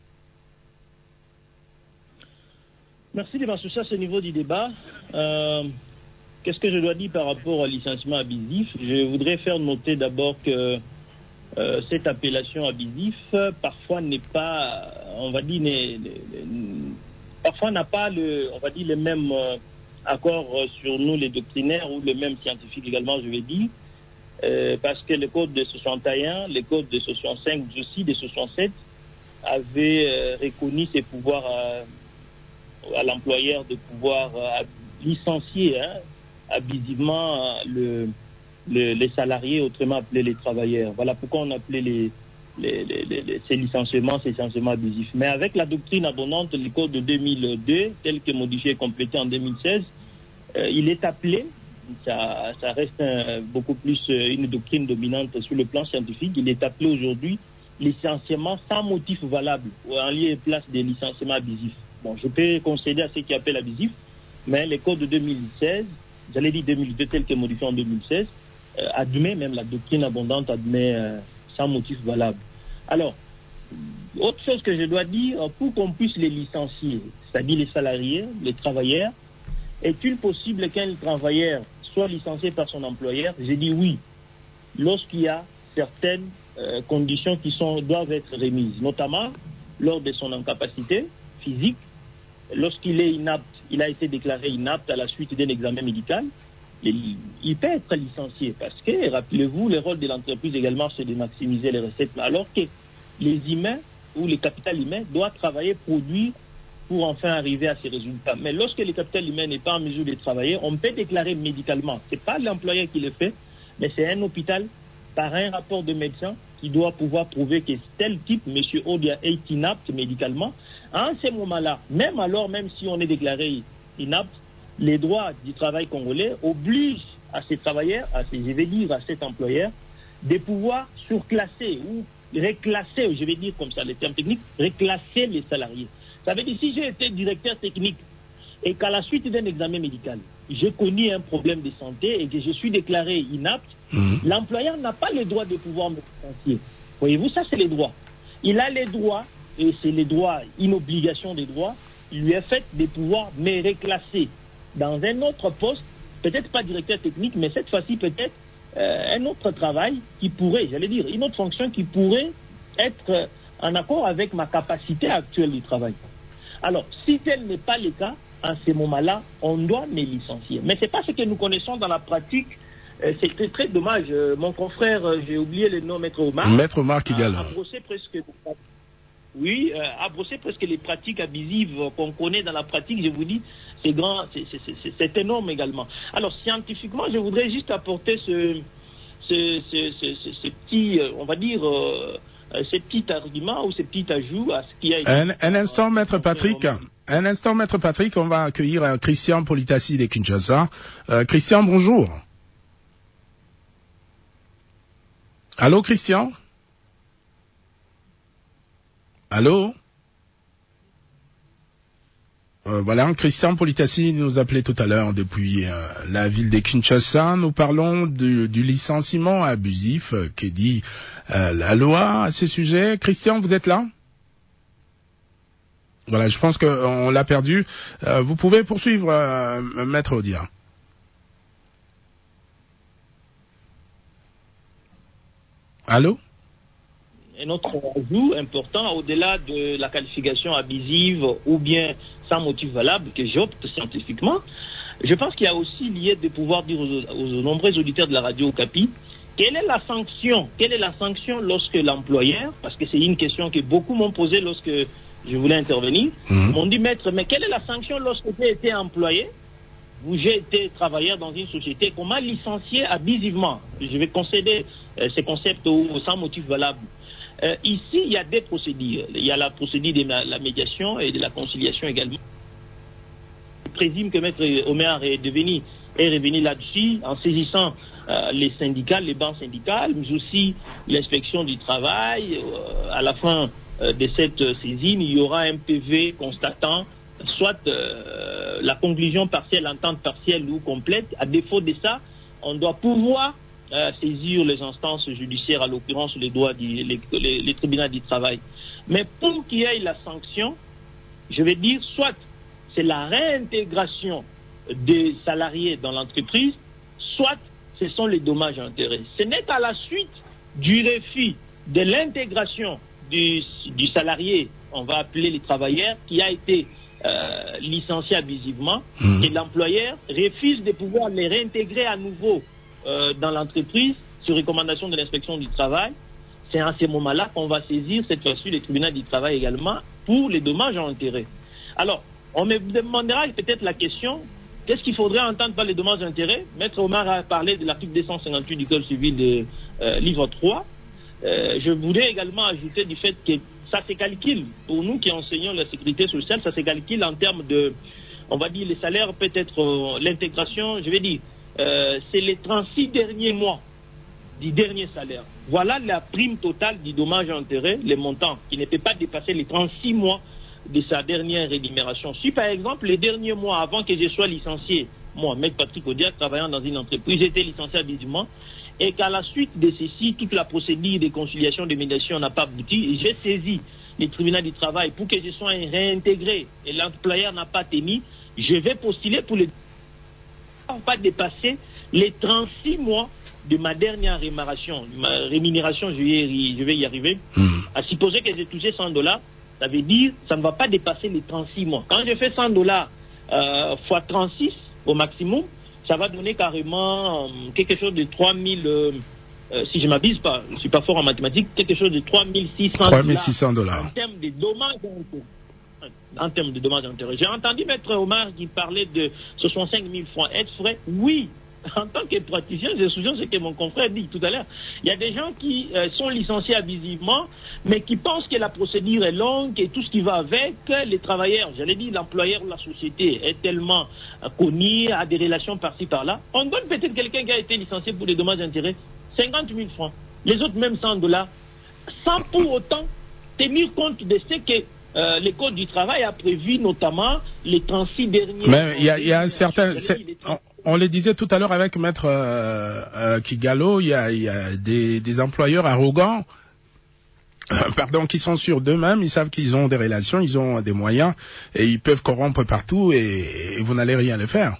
Merci de m'associer à ce niveau du débat. Euh, qu'est-ce que je dois dire par rapport au licenciement abusif? Je voudrais faire noter d'abord que euh, cette appellation abusif, parfois n'est pas, on va dire, n'est, n'est, parfois n'a pas le, on va dire, les mêmes euh, accords sur nous, les doctrinaires, ou les mêmes scientifiques également, je vais dire, euh, parce que le code de soixante et un, le code de soixante-cinq, aussi de soixante-sept, avaient euh, reconnu ces pouvoirs euh, à l'employeur de pouvoir euh, licencier hein, abusivement euh, le, le, les salariés, autrement appelés les travailleurs. Voilà pourquoi on appelait les, les, les, les, ces licenciements, ces licenciements abusifs. Mais avec la doctrine abondante, le code de deux mille deux, tel que modifié et complété en deux mille seize, euh, il est appelé, ça, ça reste un, beaucoup plus une doctrine dominante sur le plan scientifique, il est appelé aujourd'hui licenciement sans motif valable, ou en lieu et place des licenciements abusifs. Bon, je peux concéder à ce qui appelle abusif, mais le code de deux mille seize, j'allais dire deux mille deux tel que modifié en deux mille seize, euh, admet, même la doctrine abondante admet euh, sans motif valable. Alors, autre chose que je dois dire, pour qu'on puisse les licencier, c'est-à-dire les salariés, les travailleurs, est-il possible qu'un travailleur soit licencié par son employeur? J'ai dit oui, lorsqu'il y a certaines euh, conditions qui sont, doivent être remises, notamment lors de son incapacité physique, lorsqu'il est inapte, il a été déclaré inapte à la suite d'un examen médical, il, il peut être licencié parce que, rappelez-vous, le rôle de l'entreprise également, c'est de maximiser les recettes, alors que les humains ou le capital humain doit travailler, produire pour enfin arriver à ces résultats. Mais lorsque le capital humain n'est pas en mesure de travailler, on peut déclarer médicalement. C'est pas l'employeur qui le fait, mais c'est un hôpital par un rapport de médecin qui doit pouvoir prouver que tel type, M. Odia, est inapte médicalement. En ce moment-là, même alors, même si on est déclaré inapte, les droits du travail congolais obligent à ces travailleurs, à ces, je vais dire, à cet employeur, de pouvoir surclasser ou reclasser, je vais dire comme ça, les termes techniques, reclasser les salariés. Ça veut dire, si j'ai été directeur technique et qu'à la suite d'un examen médical, j'ai connu un problème de santé et que je suis déclaré inapte, mmh. l'employeur n'a pas le droit de pouvoir me licencier. Voyez-vous, ça c'est les droits. Il a les droits, et c'est les droits, une obligation des droits, il lui est fait de pouvoir me reclasser dans un autre poste, peut-être pas directeur technique, mais cette fois-ci peut-être euh, un autre travail qui pourrait, j'allais dire, une autre fonction qui pourrait être euh, en accord avec ma capacité actuelle du travail. Alors, si tel n'est pas le cas, à ce moment-là, on doit me licencier. Mais c'est pas ce que nous connaissons dans la pratique. Euh, c'est très, très dommage. Euh, mon confrère, euh, j'ai oublié le nom, Maître Omar. Maître Omar Kigal. A, a brossé presque, oui, euh, a brossé presque les pratiques abusives qu'on connaît dans la pratique. Je vous dis, c'est grand, c'est, c'est, c'est, c'est énorme également. Alors, scientifiquement, je voudrais juste apporter ce, ce, ce, ce, ce, ce petit, euh, on va dire, euh, ces petits arguments ou ces petits ajouts à ce qui a été... Un, un instant, euh, Maître Patrick. Un instant, Maître Patrick. On va accueillir euh, Christian Politassi de Kinshasa. Euh, Christian, bonjour. Allô, Christian? Allô? Euh, voilà, Christian Politassi nous appelait tout à l'heure depuis euh, la ville de Kinshasa. Nous parlons du, du licenciement abusif euh, qui dit euh, la loi à ce sujet. Christian, vous êtes là? Voilà, je pense qu'on l'a perdu. Euh, vous pouvez poursuivre, euh, Maître Odia. Allô? Un autre ajout important, au-delà de la qualification abusive ou bien sans motif valable que j'opte scientifiquement, je pense qu'il y a aussi lié de pouvoir dire aux, aux nombreux auditeurs de la radio Okapi, quelle est la sanction, quelle est la sanction lorsque l'employeur, parce que c'est une question que beaucoup m'ont posée lorsque je voulais intervenir, mmh. m'ont dit, maître, mais quelle est la sanction lorsque j'ai été employé, où j'ai été travailleur dans une société qu'on m'a licencié abusivement? Je vais concéder euh, ces concepts au, sans motif valable. Euh, ici, il y a des procédures. Il y a la procédure de la, la médiation et de la conciliation également. Je présume que Maître Omer est devenu, est revenu là-dessus en saisissant euh, les syndicats, les banques syndicales, mais aussi l'inspection du travail. Euh, à la fin euh, de cette saisine, il y aura un P V constatant soit euh, la conclusion partielle, l'entente partielle ou complète. À défaut de ça, on doit pouvoir Euh, saisir les instances judiciaires, à l'occurrence les droits du, les, les, les tribunaux du travail. Mais pour qu'il y ait la sanction, je vais dire, soit c'est la réintégration des salariés dans l'entreprise, soit ce sont les dommages et intérêts. Ce n'est qu'à la suite du refus de l'intégration du, du salarié, on va appeler les travailleurs, qui a été euh, licencié abusivement, mmh. et l'employeur refuse de pouvoir les réintégrer à nouveau Euh, dans l'entreprise, sur recommandation de l'inspection du travail. C'est à ce moment-là qu'on va saisir cette fois-ci les tribunaux du travail également pour les dommages et intérêts. Alors, on me demandera peut-être la question, qu'est-ce qu'il faudrait entendre par les dommages et intérêts? Maître Omar a parlé de l'article deux cent cinquante-huit du Code civil de euh, livre trois. Euh, je voudrais également ajouter du fait que ça se calcule, pour nous qui enseignons la sécurité sociale, ça se calcule en termes de, on va dire, les salaires, peut-être euh, l'intégration, je vais dire, Euh, c'est les trente-six derniers mois du dernier salaire. Voilà la prime totale du dommage à intérêt, les montants qui ne peut pas dépasser les trente-six mois de sa dernière rémunération. Si par exemple les derniers mois avant que je sois licencié, moi, Maître Patrick Odia, travaillant dans une entreprise, j'étais licencié abusivement, et qu'à la suite de ceci, toute la procédure de conciliation, de médiation n'a pas abouti, j'ai saisi les tribunaux du travail pour que je sois réintégré et l'employeur n'a pas tenu, je vais postuler pour les pas dépasser les trente-six mois de ma dernière rémunération. Ma rémunération, je vais y, je vais y arriver. Mmh. À supposer que j'ai touché cent dollars, ça veut dire ça ne va pas dépasser les trente-six mois. Quand je fais cent dollars euh, fois trente-six au maximum, ça va donner carrément euh, quelque chose de trois mille, euh, euh, si je ne m'abuse pas, je ne suis pas fort en mathématiques, quelque chose de trois mille six cents dollars en termes de dommages en termes de dommages et intérêts. J'ai entendu Maître Omar qui parlait de soixante-cinq mille francs. Être frais, oui, en tant que praticien, je souviens ce que mon confrère dit tout à l'heure. Il y a des gens qui euh, sont licenciés abusivement, mais qui pensent que la procédure est longue et tout ce qui va avec. Les travailleurs, j'allais dire, l'employeur ou la société est tellement euh, connu, a des relations par-ci par-là. On donne peut-être quelqu'un qui a été licencié pour des dommages d'intérêt cinquante mille francs. Les autres même cent dollars. Sans pour autant tenir compte de ce que Euh, le Code du travail a prévu notamment les trente-six derniers... Mais il y a, y a certains... On, on le disait tout à l'heure avec Maître euh, euh, Kigalo, il y a, y a des, des employeurs arrogants, euh, pardon, qui sont sûrs d'eux-mêmes, ils savent qu'ils ont des relations, ils ont des moyens, et ils peuvent corrompre partout, et, et vous n'allez rien le faire.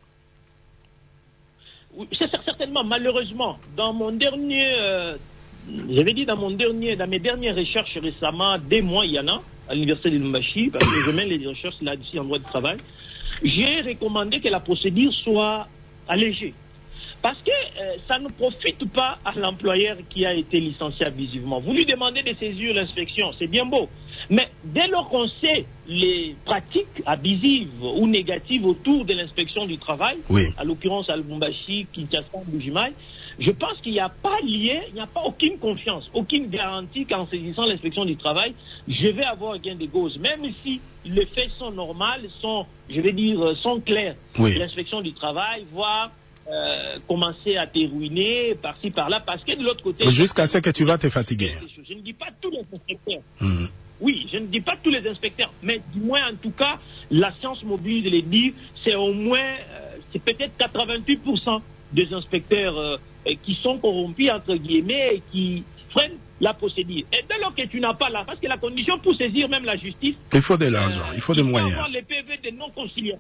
Oui, c'est certainement, malheureusement, dans mon dernier... Euh, j'avais dit dans mon dernier, dans mes dernières recherches récemment, des mois, il y en a, à l'université de Lumbashi, parce que je mène les recherches là-dessus en droit de travail, j'ai recommandé que la procédure soit allégée. Parce que euh, ça ne profite pas à l'employeur qui a été licencié abusivement. Vous lui demandez de saisir l'inspection, c'est bien beau. Mais dès lors qu'on sait les pratiques abusives ou négatives autour de l'inspection du travail, oui. à l'occurrence à Lubumbashi, Kinshasa, Bujimaï, je pense qu'il n'y a pas lié, il n'y a pas aucune confiance, aucune garantie qu'en saisissant l'inspection du travail, je vais avoir gain de cause. Même si les faits sont normaux, sont, je vais dire, sont clairs. Oui. L'inspection du travail va euh, commencer à te ruiner par-ci, par-là, parce que de l'autre côté... Jusqu'à ce que tu vas te fatiguer. Je ne dis pas tous les inspecteurs. Mmh. Oui, je ne dis pas tous les inspecteurs, mais du moins, en tout cas, la science mobile de les dire, c'est au moins, euh, c'est peut-être quatre-vingt-huit pour cent des inspecteurs euh, qui sont corrompus, entre guillemets, et qui freinent la procédure. Et dès lors que tu n'as pas là, parce que la condition pour saisir même la justice... Il faut de l'argent, euh, il faut des moyens. Il faut avoir les P V de non-conciliation.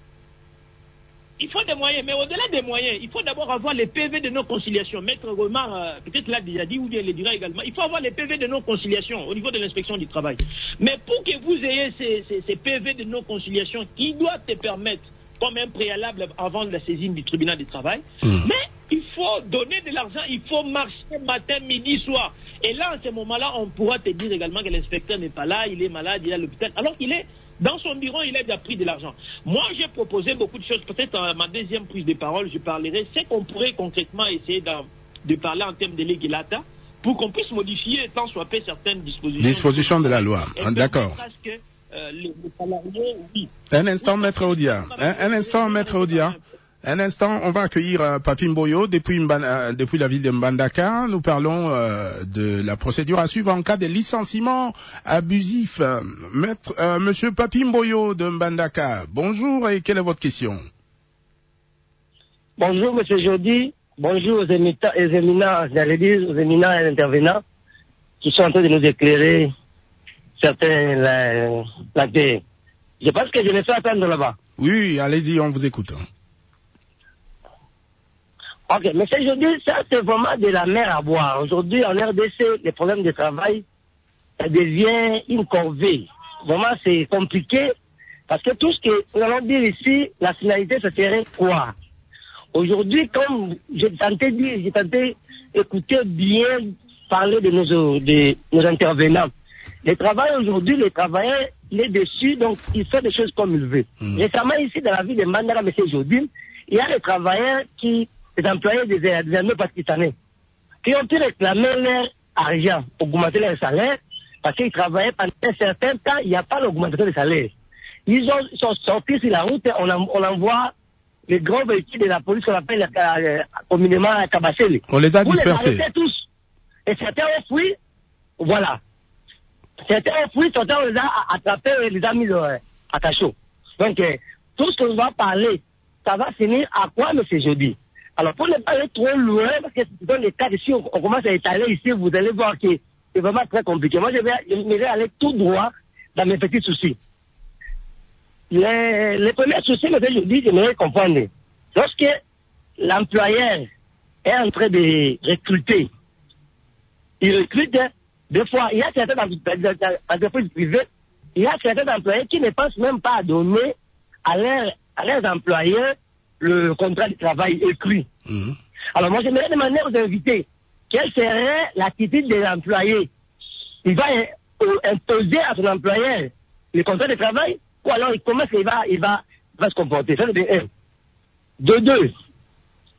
Il faut des moyens, mais au-delà des moyens, il faut d'abord avoir les P V de non-conciliation. Maître Romar, euh, peut-être l'a déjà dit, ou bien le dira également, il faut avoir les P V de non-conciliation au niveau de l'inspection du travail. Mais pour que vous ayez ces, ces, ces P V de non-conciliation qui doivent te permettre, comme un préalable avant la saisine du tribunal du travail, mmh. mais il faut donner de l'argent, il faut marcher matin, midi, soir. Et là, en ce moment-là, on pourra te dire également que l'inspecteur n'est pas là, il est malade, il est à l'hôpital, alors qu'il est dans son bureau, il a déjà pris de l'argent. Moi, j'ai proposé beaucoup de choses. Peut-être à ma deuxième prise de parole, je parlerai. C'est qu'on pourrait concrètement essayer de, de parler en termes de légulata pour qu'on puisse modifier, tant soit peu, certaines dispositions. Dispositions de la loi. D'accord. Que, euh, les, les salariés, oui. Un instant, Maître Odia. Un, un instant, Maître Odia. Un instant, on va accueillir euh, Papi Mboyo depuis, euh, depuis la ville de Mbandaka. Nous parlons euh, de la procédure à suivre en cas de licenciement abusif. Euh, maître, euh, Monsieur Papi Mboyo de Mbandaka, bonjour et quelle est votre question? Bonjour Monsieur Jody, bonjour aux éminents, j'allais dire aux éminents et intervenants qui sont en train de nous éclairer certains la, la terre. Je pense que je me fais attendre là-bas. Oui, allez-y, on vous écoute. Ok, mais c'est aujourd'hui, ça c'est vraiment de la mer à boire. Aujourd'hui, en R D C, les problèmes de travail, ça devient une corvée. Vraiment, c'est compliqué, parce que tout ce que nous allons dire ici, la finalité, ce serait quoi? Aujourd'hui, comme j'ai tenté de dire, j'ai tenté d'écouter bien parler de nos, de nos intervenants. Les travailleurs aujourd'hui, les travailleurs, il est dessus, donc il fait des choses comme il veut. Mmh. Récemment, ici, dans la ville de Mandara, M. Jodine, il y a des travailleurs qui, des employés des, des armées pakistanais, qui ont pu réclamer leur argent, augmenter leur salaire, parce qu'ils travaillaient pendant un certain temps, il n'y a pas d'augmentation de salaire. Ils, ont, ils sont sortis sur la route, on, on envoie les grands véhicules de la police qu'on appelle euh, communément à Kabacheli. On les a dispersés. Vous les arrêtez tous. Et certains ont fui, voilà. Certains ont fui, certains on les a attrapés et les a mis euh, à cachot. Donc, euh, tout ce qu'on va parler, ça va finir à quoi, M. Jody? Alors, pour ne pas aller trop loin, parce que dans les cas ici, on, on commence à étaler ici, vous allez voir que c'est vraiment très compliqué. Moi, je vais, je vais aller tout droit dans mes petits soucis. Les, les premiers soucis, M. Jody, j'aimerais comprendre. Lorsque l'employeur est en train de recruter, il recrute, des fois, il y a certains entreprises privées, il y a certains employés qui ne pensent même pas à donner à, leur, à leurs employeurs le contrat de travail écrit. Mmh. Alors moi, j'aimerais demander aux invités, quelle serait l'attitude des employés? Il va imposer à son employeur le contrat de travail, ou alors comment il va, il va, il va se comporter? Ça, c'est de un. De deux,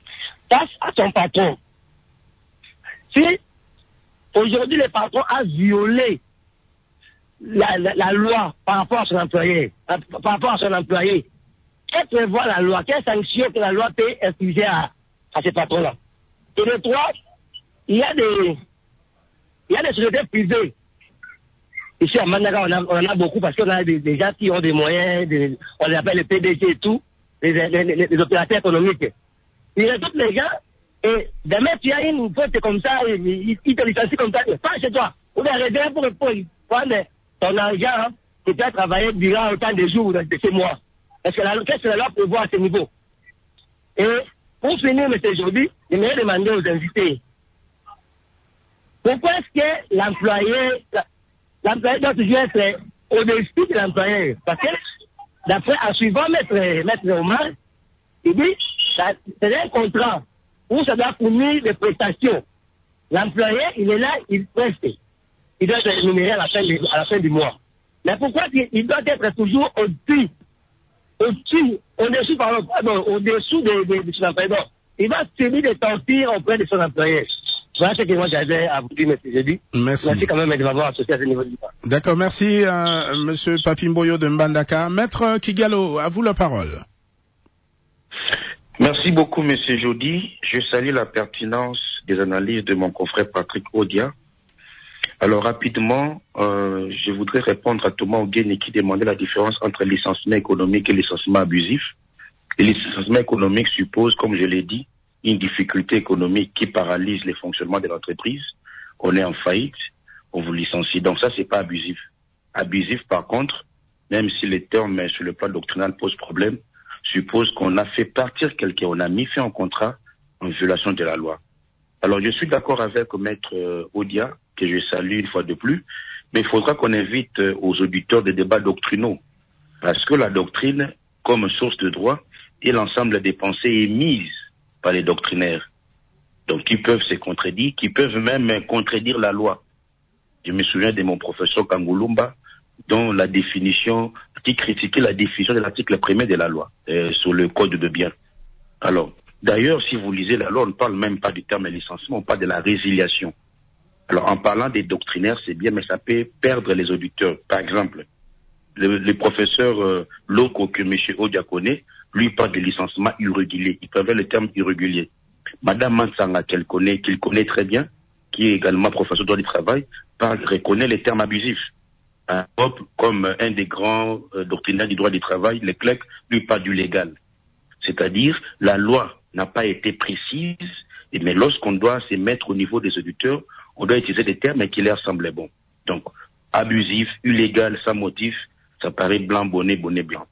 face à son patron. Si aujourd'hui le patron a violé la, la, la loi par rapport à son employé, par rapport à son employé, quelle prévoit la loi, quelle sanction que la loi peut infliger à, à ce patron-là? Et de trois, il y a des, il y a des sociétés privées. Ici à Mandaka, on, on en a beaucoup parce qu'on a des, des gens qui ont des moyens, des, on les appelle les P D G et tout, les, les, les, les opérateurs économiques. Il y a tous les gens, et demain tu as une faute comme ça, ils il te licencient comme ça, pas chez toi. On va arrêter pour, pour prendre ton argent, que tu as travaillé durant autant de jours, de ces mois. Parce que la, qu'est-ce que la loi prévoit à ce niveau? Et pour finir, M. Jody, je voudrais demander aux invités, pourquoi est-ce que l'employé, l'employé doit toujours être au-dessus de l'employeur? Parce que, d'après, en suivant Maître, Maître Omar, il dit, c'est un contrat où ça doit fournir des prestations. L'employé, il est là, il preste. Il doit être rémunéré à la fin du, à la fin du mois. Mais pourquoi il, il doit être toujours au-dessus, au-dessus, au-dessus, pardon, pardon, au-dessous de, de, de son employeur? Il va subir des tortures auprès de son employeur. Voilà ce que moi j'avais à vous dire, M. Jeudi. Merci. Merci quand même de m'avoir associé à ce niveau du temps. D'accord, merci, euh, Monsieur Papimboyo de Mbandaka. Maître Kigalo, à vous la parole. Merci beaucoup, Monsieur Jody. Je salue la pertinence des analyses de mon confrère Patrick Odia. Alors, rapidement, euh, je voudrais répondre à Thomas Ogeni qui demandait la différence entre licenciement économique et licenciement abusif. Le licenciement économique suppose, comme je l'ai dit, une difficulté économique qui paralyse les fonctionnements de l'entreprise. On est en faillite, on vous licencie. Donc ça, c'est pas abusif. Abusif, par contre, même si les termes sur le plan doctrinal posent problème, suppose qu'on a fait partir quelqu'un, on a mis fin au contrat en violation de la loi. Alors, je suis d'accord avec Maître euh, Odia, que je salue une fois de plus, mais il faudra qu'on invite euh, aux auditeurs des débats doctrinaux, parce que la doctrine, comme source de droit, est l'ensemble des pensées émises par les doctrinaires. Donc, qui peuvent se contredire, qui peuvent même contredire la loi. Je me souviens de mon professeur Kangulumba, dont la définition, qui critiquait la définition de l'article premier de la loi, euh, sur le code de biens. Alors, d'ailleurs, si vous lisez la loi, on ne parle même pas du terme licenciement, on parle de la résiliation. Alors, en parlant des doctrinaires, c'est bien, mais ça peut perdre les auditeurs. Par exemple, le, le professeur euh, Loko, que M. Odia connaît, lui parle de licenciement irrégulier. Il préfère le terme irrégulier. Madame Mansanga, qu'elle connaît, qu'il connaît très bien, qui est également professeur de droit du travail, parle, reconnaît les termes abusifs. Un peuple, comme un des grands euh, doctrinaires du droit du travail, Leclerc, lui parle du légal. C'est-à-dire, la loi n'a pas été précise, mais lorsqu'on doit se mettre au niveau des auditeurs, on doit utiliser des termes qui leur semblaient bons. Donc, abusif, illégal, sans motif, ça paraît blanc, bonnet, bonnet blanc.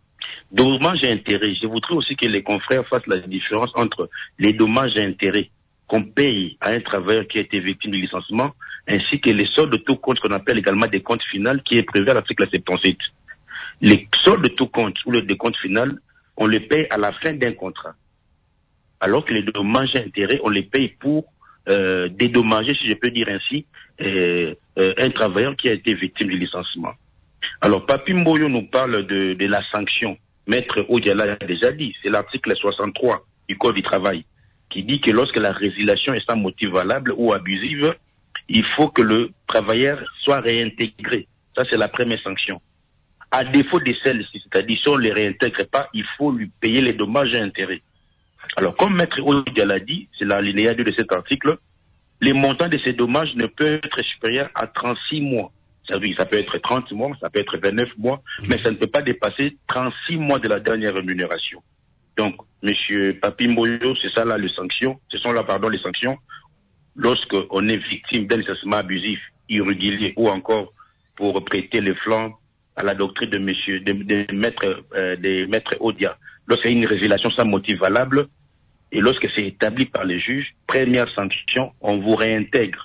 Dommages et intérêts. Je voudrais aussi que les confrères fassent la différence entre les dommages et intérêts qu'on paye à un travailleur qui a été victime du licenciement, ainsi que les soldes de tout compte qu'on appelle également des comptes finaux, qui est prévu à l'article soixante-dix-sept. Les soldes de tout compte ou le décompte final, on les paye à la fin d'un contrat. Alors que les dommages et intérêts, on les paye pour euh, dédommager, si je peux dire ainsi, euh, euh, un travailleur qui a été victime du licenciement. Alors, Papi Mboyo nous parle de, de la sanction. Maître Odiala l'a déjà dit, c'est l'article soixante-trois du Code du travail, qui dit que lorsque la résiliation est sans motif valable ou abusive, il faut que le travailleur soit réintégré. Ça, c'est la première sanction. À défaut de celle-ci, c'est-à-dire si on ne les réintègre pas, il faut lui payer les dommages et intérêts. Alors, comme Maître Odiala l'a dit, c'est l'alinéa deux de cet article, les montants de ces dommages ne peuvent être supérieurs à trente-six mois. C'est-à-dire, ça peut être trente mois, ça peut être vingt-neuf mois, mais ça ne peut pas dépasser trente-six mois de la dernière rémunération. Donc, Monsieur Papi Mboyo, c'est ça là les sanctions, ce sont là, pardon, les sanctions, lorsqu'on est victime d'un licenciement abusif, irrégulier, ou encore pour prêter le flanc à la doctrine de Monsieur, de, de Maître, euh, de Maître Odia. Lorsqu'il y a une résiliation sans motif valable, et lorsque c'est établi par les juges, première sanction, on vous réintègre.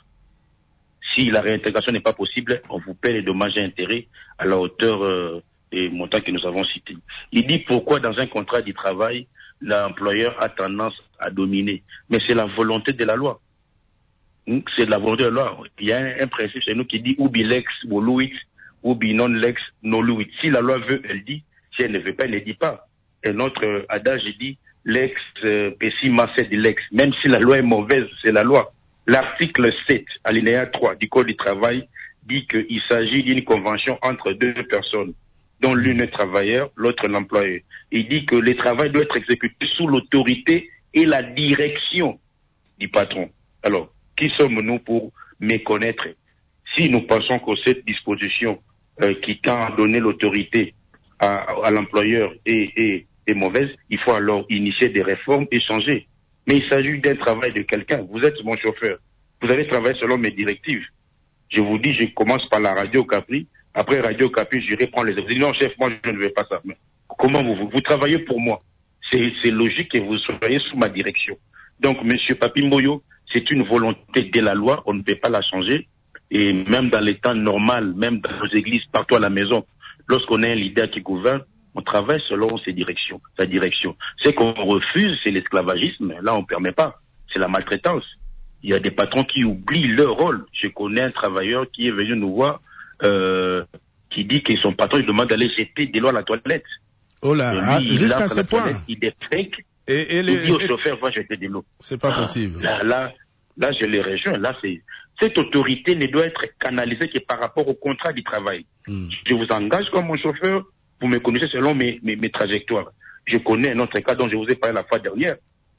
Si la réintégration n'est pas possible, on vous paie les dommages et intérêts à la hauteur euh, des montants que nous avons cités. Il dit pourquoi dans un contrat du travail, l'employeur a tendance à dominer. Mais c'est la volonté de la loi. C'est de la volonté de la loi. Il y a un, un principe chez nous qui dit ubi lex voluit, ubi non lex noluit. Si la loi veut, elle dit. Si elle ne veut pas, elle ne dit pas. Et notre adage dit l'ex euh, Pessima c'est de l'ex, même si la loi est mauvaise, c'est la loi. L'article sept, alinéa trois du Code du travail dit qu'il s'agit d'une convention entre deux personnes, dont l'une est travailleur, l'autre l'employeur. Il dit que le travail doit être exécuté sous l'autorité et la direction du patron. Alors, qui sommes-nous pour méconnaître? Si nous pensons que cette disposition euh, qui tend à donner l'autorité à, à l'employeur est, est, est mauvaise, il faut alors initier des réformes et changer. Mais il s'agit d'un travail de quelqu'un. Vous êtes mon chauffeur. Vous allez travailler selon mes directives. Je vous dis, je commence par la radio Capri. Après Radio Capri, je reprends les autres. Je dis non, chef, moi, je ne veux pas ça. Mais comment vous, vous, vous travaillez pour moi? C'est, c'est logique que vous soyez sous ma direction. Donc, monsieur Papi Mboyo, c'est une volonté de la loi. On ne peut pas la changer. Et même dans les temps normaux, même dans nos églises, partout à la maison, lorsqu'on a un leader qui gouverne, on travaille selon ses directions, sa direction. Ce qu'on refuse, c'est l'esclavagisme. Là, on ne permet pas. C'est la maltraitance. Il y a des patrons qui oublient leur rôle. Je connais un travailleur qui est venu nous voir, euh, qui dit que son patron lui demande d'aller jeter de l'eau à la toilette. Oh là, lui, ah, jusqu'à ce point. Toilette, il défrique, et, et les, il dit au et... chauffeur, va jeter de l'eau. C'est pas ah, possible. Là, là, là, je les rejoins. Là, c'est, cette autorité ne doit être canalisée que par rapport au contrat du travail. Hmm. Je vous engage comme mon chauffeur, vous me connaissez selon mes, mes, mes trajectoires. Je connais un autre cas dont je vous ai parlé la fois dernière.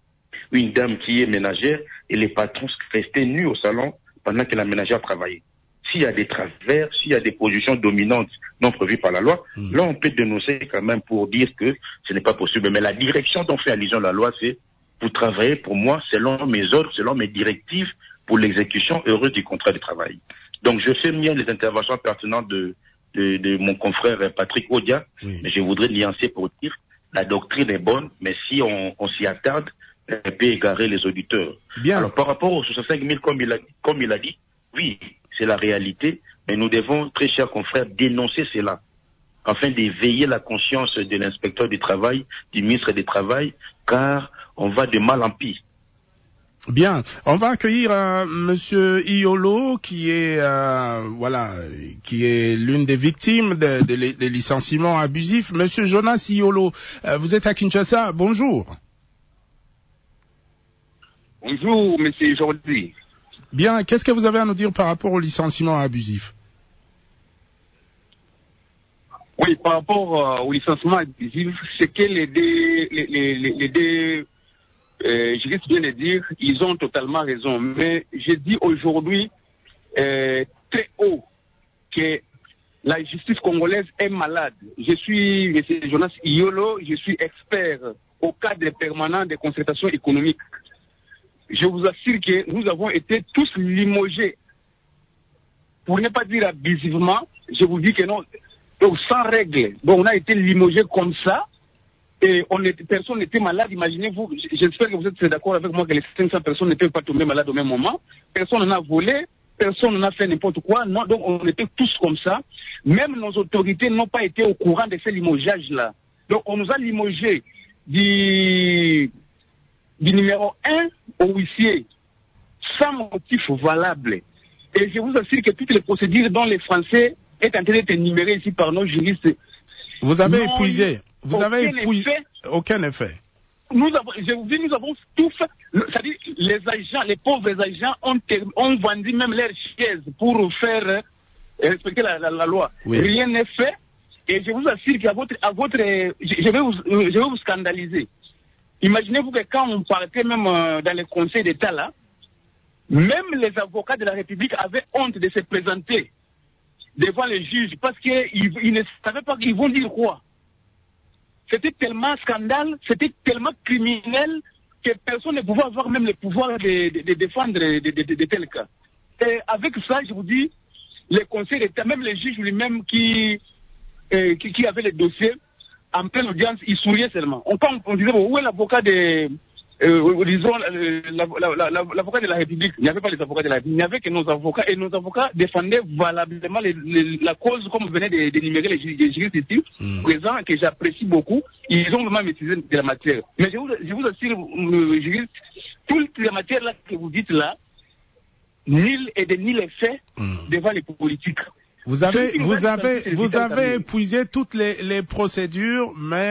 Une dame qui est ménagère et les patrons restaient nus au salon pendant que la ménagère travaillait. S'il y a des travers, s'il y a des positions dominantes non prévues par la loi, mmh. là on peut dénoncer quand même pour dire que ce n'est pas possible. Mais la direction dont fait allusion la loi, c'est vous travaillez pour moi selon mes ordres, selon mes directives pour l'exécution heureuse du contrat de travail. Donc je fais bien les interventions pertinentes de, de, de mon confrère Patrick Odia, oui. mais je voudrais nuancer pour dire la doctrine est bonne, mais si on, on s'y attarde, elle peut égarer les auditeurs. Bien. Alors par rapport aux soixante-cinq mille, comme il a, comme il a dit, oui, c'est la réalité, mais nous devons, très chers confrères, dénoncer cela, afin d'éveiller la conscience de l'inspecteur du travail, du ministre du Travail, car on va de mal en pis. Bien, on va accueillir euh, Monsieur Iolo, qui est euh, voilà, qui est l'une des victimes des de, de licenciements abusifs. Monsieur Jonas Iolo, euh, vous êtes à Kinshasa. Bonjour. Bonjour, Monsieur Jordi. Bien, qu'est-ce que vous avez à nous dire par rapport aux licenciements abusifs? Oui, par rapport euh, aux licenciements abusifs, c'est que les deux, les, les, les deux euh, je risque bien de dire, ils ont totalement raison. Mais je dis aujourd'hui euh, très haut que la justice congolaise est malade. Je suis M. Jonas Iolo, je suis expert au cadre permanent des concertations économiques. Je vous assure que nous avons été tous limogés. Pour ne pas dire abusivement, je vous dis que non, donc sans règle. Donc on a été limogés comme ça. Et on était, personne n'était malade. Imaginez-vous, j'espère que vous êtes d'accord avec moi que les cinq cents personnes ne peuvent pas tomber malades au même moment. Personne n'en a volé, personne n'en a fait n'importe quoi. Non, donc on était tous comme ça. Même nos autorités n'ont pas été au courant de ces limogeages-là. Donc on nous a limogés du, du numéro un au huissier, sans motif valable. Et je vous assure que toutes les procédures dont les Français est en train d'être énumérées ici par nos juristes. Vous avez épuisé. Vous avez épuisé. Aucun effet. Nous avons, je vous dis, nous avons tout fait. C'est-à-dire, les agents, les pauvres agents ont, ont vendu même leurs chaises pour faire respecter la, la, la loi. Oui. Rien n'est fait. Et je vous assure qu'à votre, à votre, je vais vous, je vais vous scandaliser. Imaginez-vous que quand on partait même dans les conseils d'État là, même les avocats de la République avaient honte de se présenter devant les juges parce qu'ils ils ne savaient pas qu'ils vont dire quoi. C'était tellement scandale, c'était tellement criminel que personne ne pouvait avoir même le pouvoir de, de, de défendre de, de, de, de tels cas. Et avec ça, je vous dis, les conseils d'État, même les juges lui-même qui, euh, qui, qui avaient les dossiers, en pleine audience, ils souriaient seulement. On, on disait, bon, où est l'avocat de, euh, disons, l'avocat de la République? Il n'y avait pas les avocats de la République, il n'y avait que nos avocats, et nos avocats défendaient valablement les, les, la cause, comme venait d'énumérer les, les juristes ici, mmh. présents, que j'apprécie beaucoup. Ils ont vraiment maîtrisé de la matière. Mais je vous, je vous assure, euh, juristes, toute la matière là que vous dites là, nul et de nul est fait mmh. devant les politiques. Vous avez, vous avez, vous avez épuisé toutes les, les procédures, mais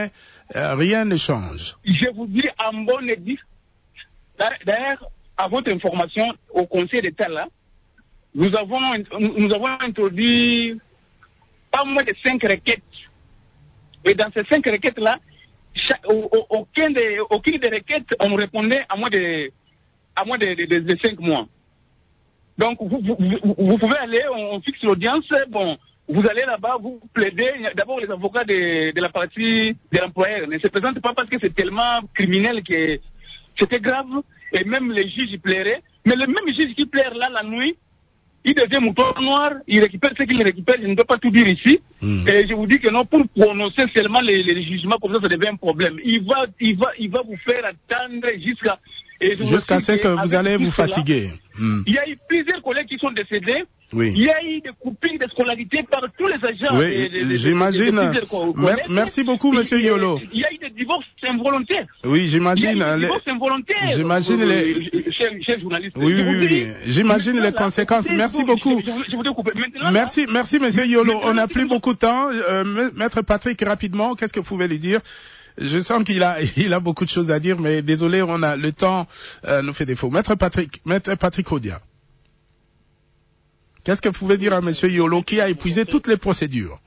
euh, rien ne change. Je vous dis en bonne et due. D'ailleurs, à votre information, au Conseil d'État, là, nous avons, nous avons introduit pas moins de cinq requêtes. Et dans ces cinq requêtes-là, aucune des, aucune des requêtes, on répondait à moins de, à moins de, de, de, de cinq mois. Donc, vous, vous, vous pouvez aller, on fixe l'audience, bon, vous allez là-bas, vous plaidez, d'abord les avocats de, de la partie de l'employeur ne se présentent pas parce que c'est tellement criminel que c'était grave, et même les juges plairaient, mais le même juge qui plaire là la nuit, il devient mouton noir, il récupère ce qu'il récupère, je ne peux pas tout dire ici, mmh. Et je vous dis que non, pour prononcer seulement les, les jugements comme ça, ça devient un problème. Il va, il va, il va vous faire attendre jusqu'à Jusqu'à ce que vous allez vous fatiguer. Mmh. Il y a eu plusieurs collègues qui sont décédés. Oui. Il y a eu des coupures de scolarité par tous les agents. Oui, j'imagine. Merci beaucoup, Monsieur Yolo. Il y a eu des divorces involontaires. Oui, j'imagine. Il y a eu des divorces involontaires. J'imagine les. Chers journalistes. Oui, oui, oui. oui. J'imagine les conséquences. Merci beaucoup. Je voudrais couper. Maintenant, merci, merci, Monsieur Yolo. On n'a plus beaucoup de temps. Euh, Maître Patrick, rapidement, qu'est-ce que vous pouvez lui dire? Je sens qu'il a, il a beaucoup de choses à dire, mais désolé, on a le temps euh, nous fait défaut. Maître Patrick, Maître Patrick Odia. Qu'est-ce que vous pouvez dire à Monsieur Yolo qui a épuisé toutes les procédures?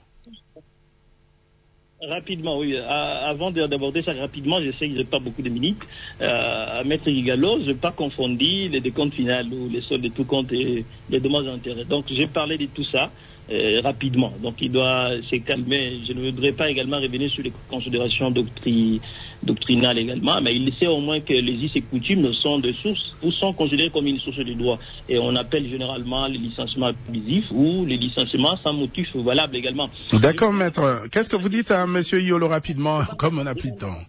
Rapidement, oui. Avant d'aborder ça rapidement, je sais que j'ai pas beaucoup de minutes. Euh, à Maître Gigalo, je n'ai pas confondu les décomptes finales ou les soldes de tout compte et les dommages d'intérêt. Donc, j'ai parlé de tout ça. Euh, rapidement. Donc il doit se calmer. Je ne voudrais pas également revenir sur les considérations doctri... doctrinales également, mais il sait au moins que les us et coutumes sont des sources ou sont considérées comme une source de droit. Et on appelle généralement les licenciements abusifs ou les licenciements sans motif valable également. D'accord, maître. Qu'est-ce que vous dites à Monsieur Yolo rapidement, comme on n'a plus de temps?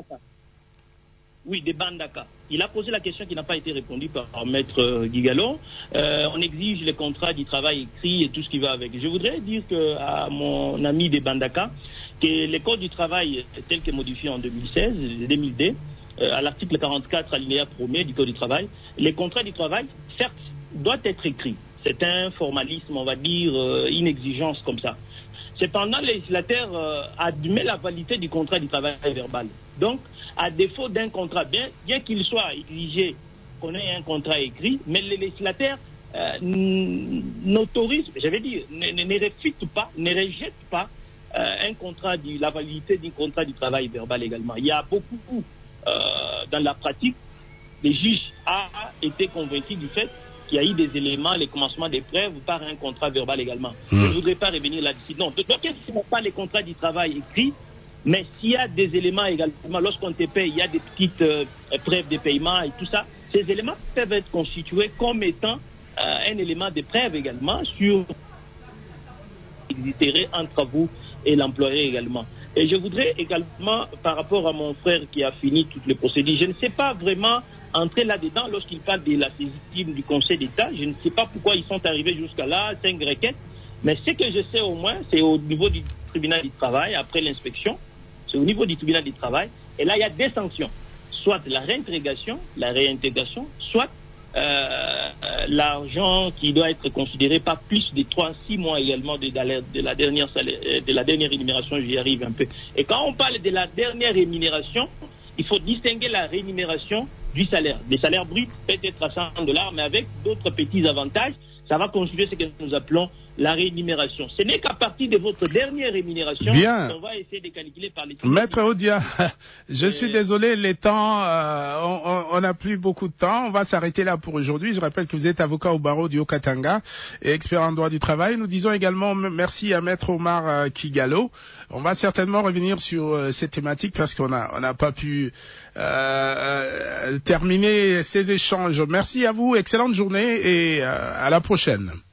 Oui, des Bandaka. Il a posé la question qui n'a pas été répondue par, par Maître Gigalo. Euh, on exige les contrats du travail écrit et tout ce qui va avec. Je voudrais dire que, à mon ami des Bandaka que les codes du travail tel que modifié en deux mille seize, deux mille deux, euh, à l'article quarante-quatre alinéa premier du code du travail, les contrats du travail, certes, doivent être écrits. C'est un formalisme, on va dire, euh, une exigence comme ça. Cependant, le législateur euh, admet la validité du contrat du travail verbal. Donc, à défaut d'un contrat, bien, bien qu'il soit exigé qu'on ait un contrat écrit, mais le législateur euh, n'autorise, je vais dire, ne, ne, ne réfute pas, ne rejette pas euh, un contrat, du, la validité d'un contrat du travail verbal également. Il y a beaucoup, euh, dans la pratique, les juges ont été convaincus du fait qu'il y a eu des éléments, les commencements des preuves par un contrat verbal également. Mmh. Je ne voudrais pas revenir là-dessus. Non, donc, ce n'est pas les contrats du travail écrits, mais s'il y a des éléments également, lorsqu'on te paye, il y a des petites euh, preuves de paiement et tout ça, ces éléments peuvent être constitués comme étant euh, un élément de preuve également sur l'intérêt entre vous et l'employeur également. Et je voudrais également, par rapport à mon frère qui a fini toutes les procédures, je ne sais pas vraiment entrer là-dedans lorsqu'il parle de la saisine du Conseil d'État. Je ne sais pas pourquoi ils sont arrivés jusqu'à là, cinq requêtes, mais ce que je sais au moins, c'est au niveau du tribunal du travail, après l'inspection, c'est au niveau du tribunal du travail, et là il y a des sanctions, soit la réintégration, la réintégration, soit euh, euh, l'argent qui doit être considéré pas plus de trois à six mois également de, de, la dernière salaire, de la dernière rémunération, j'y arrive un peu. Et quand on parle de la dernière rémunération, il faut distinguer la rémunération du salaire. Le salaire brut peut être à cent dollars, mais avec d'autres petits avantages, ça va constituer ce que nous appelons la rémunération. Ce n'est qu'à partir de votre dernière rémunération qu'on va essayer de calculer par les... Maître Odia, je suis désolé, les temps, euh, on n'a plus beaucoup de temps. On va s'arrêter là pour aujourd'hui. Je rappelle que vous êtes avocat au barreau du Haut-Katanga et expert en droit du travail. Nous disons également merci à Maître Omar euh, Kigalo. On va certainement revenir sur euh, cette thématique parce qu'on n'a on n'a pas pu euh, euh, terminer ces échanges. Merci à vous, excellente journée et euh, à la prochaine.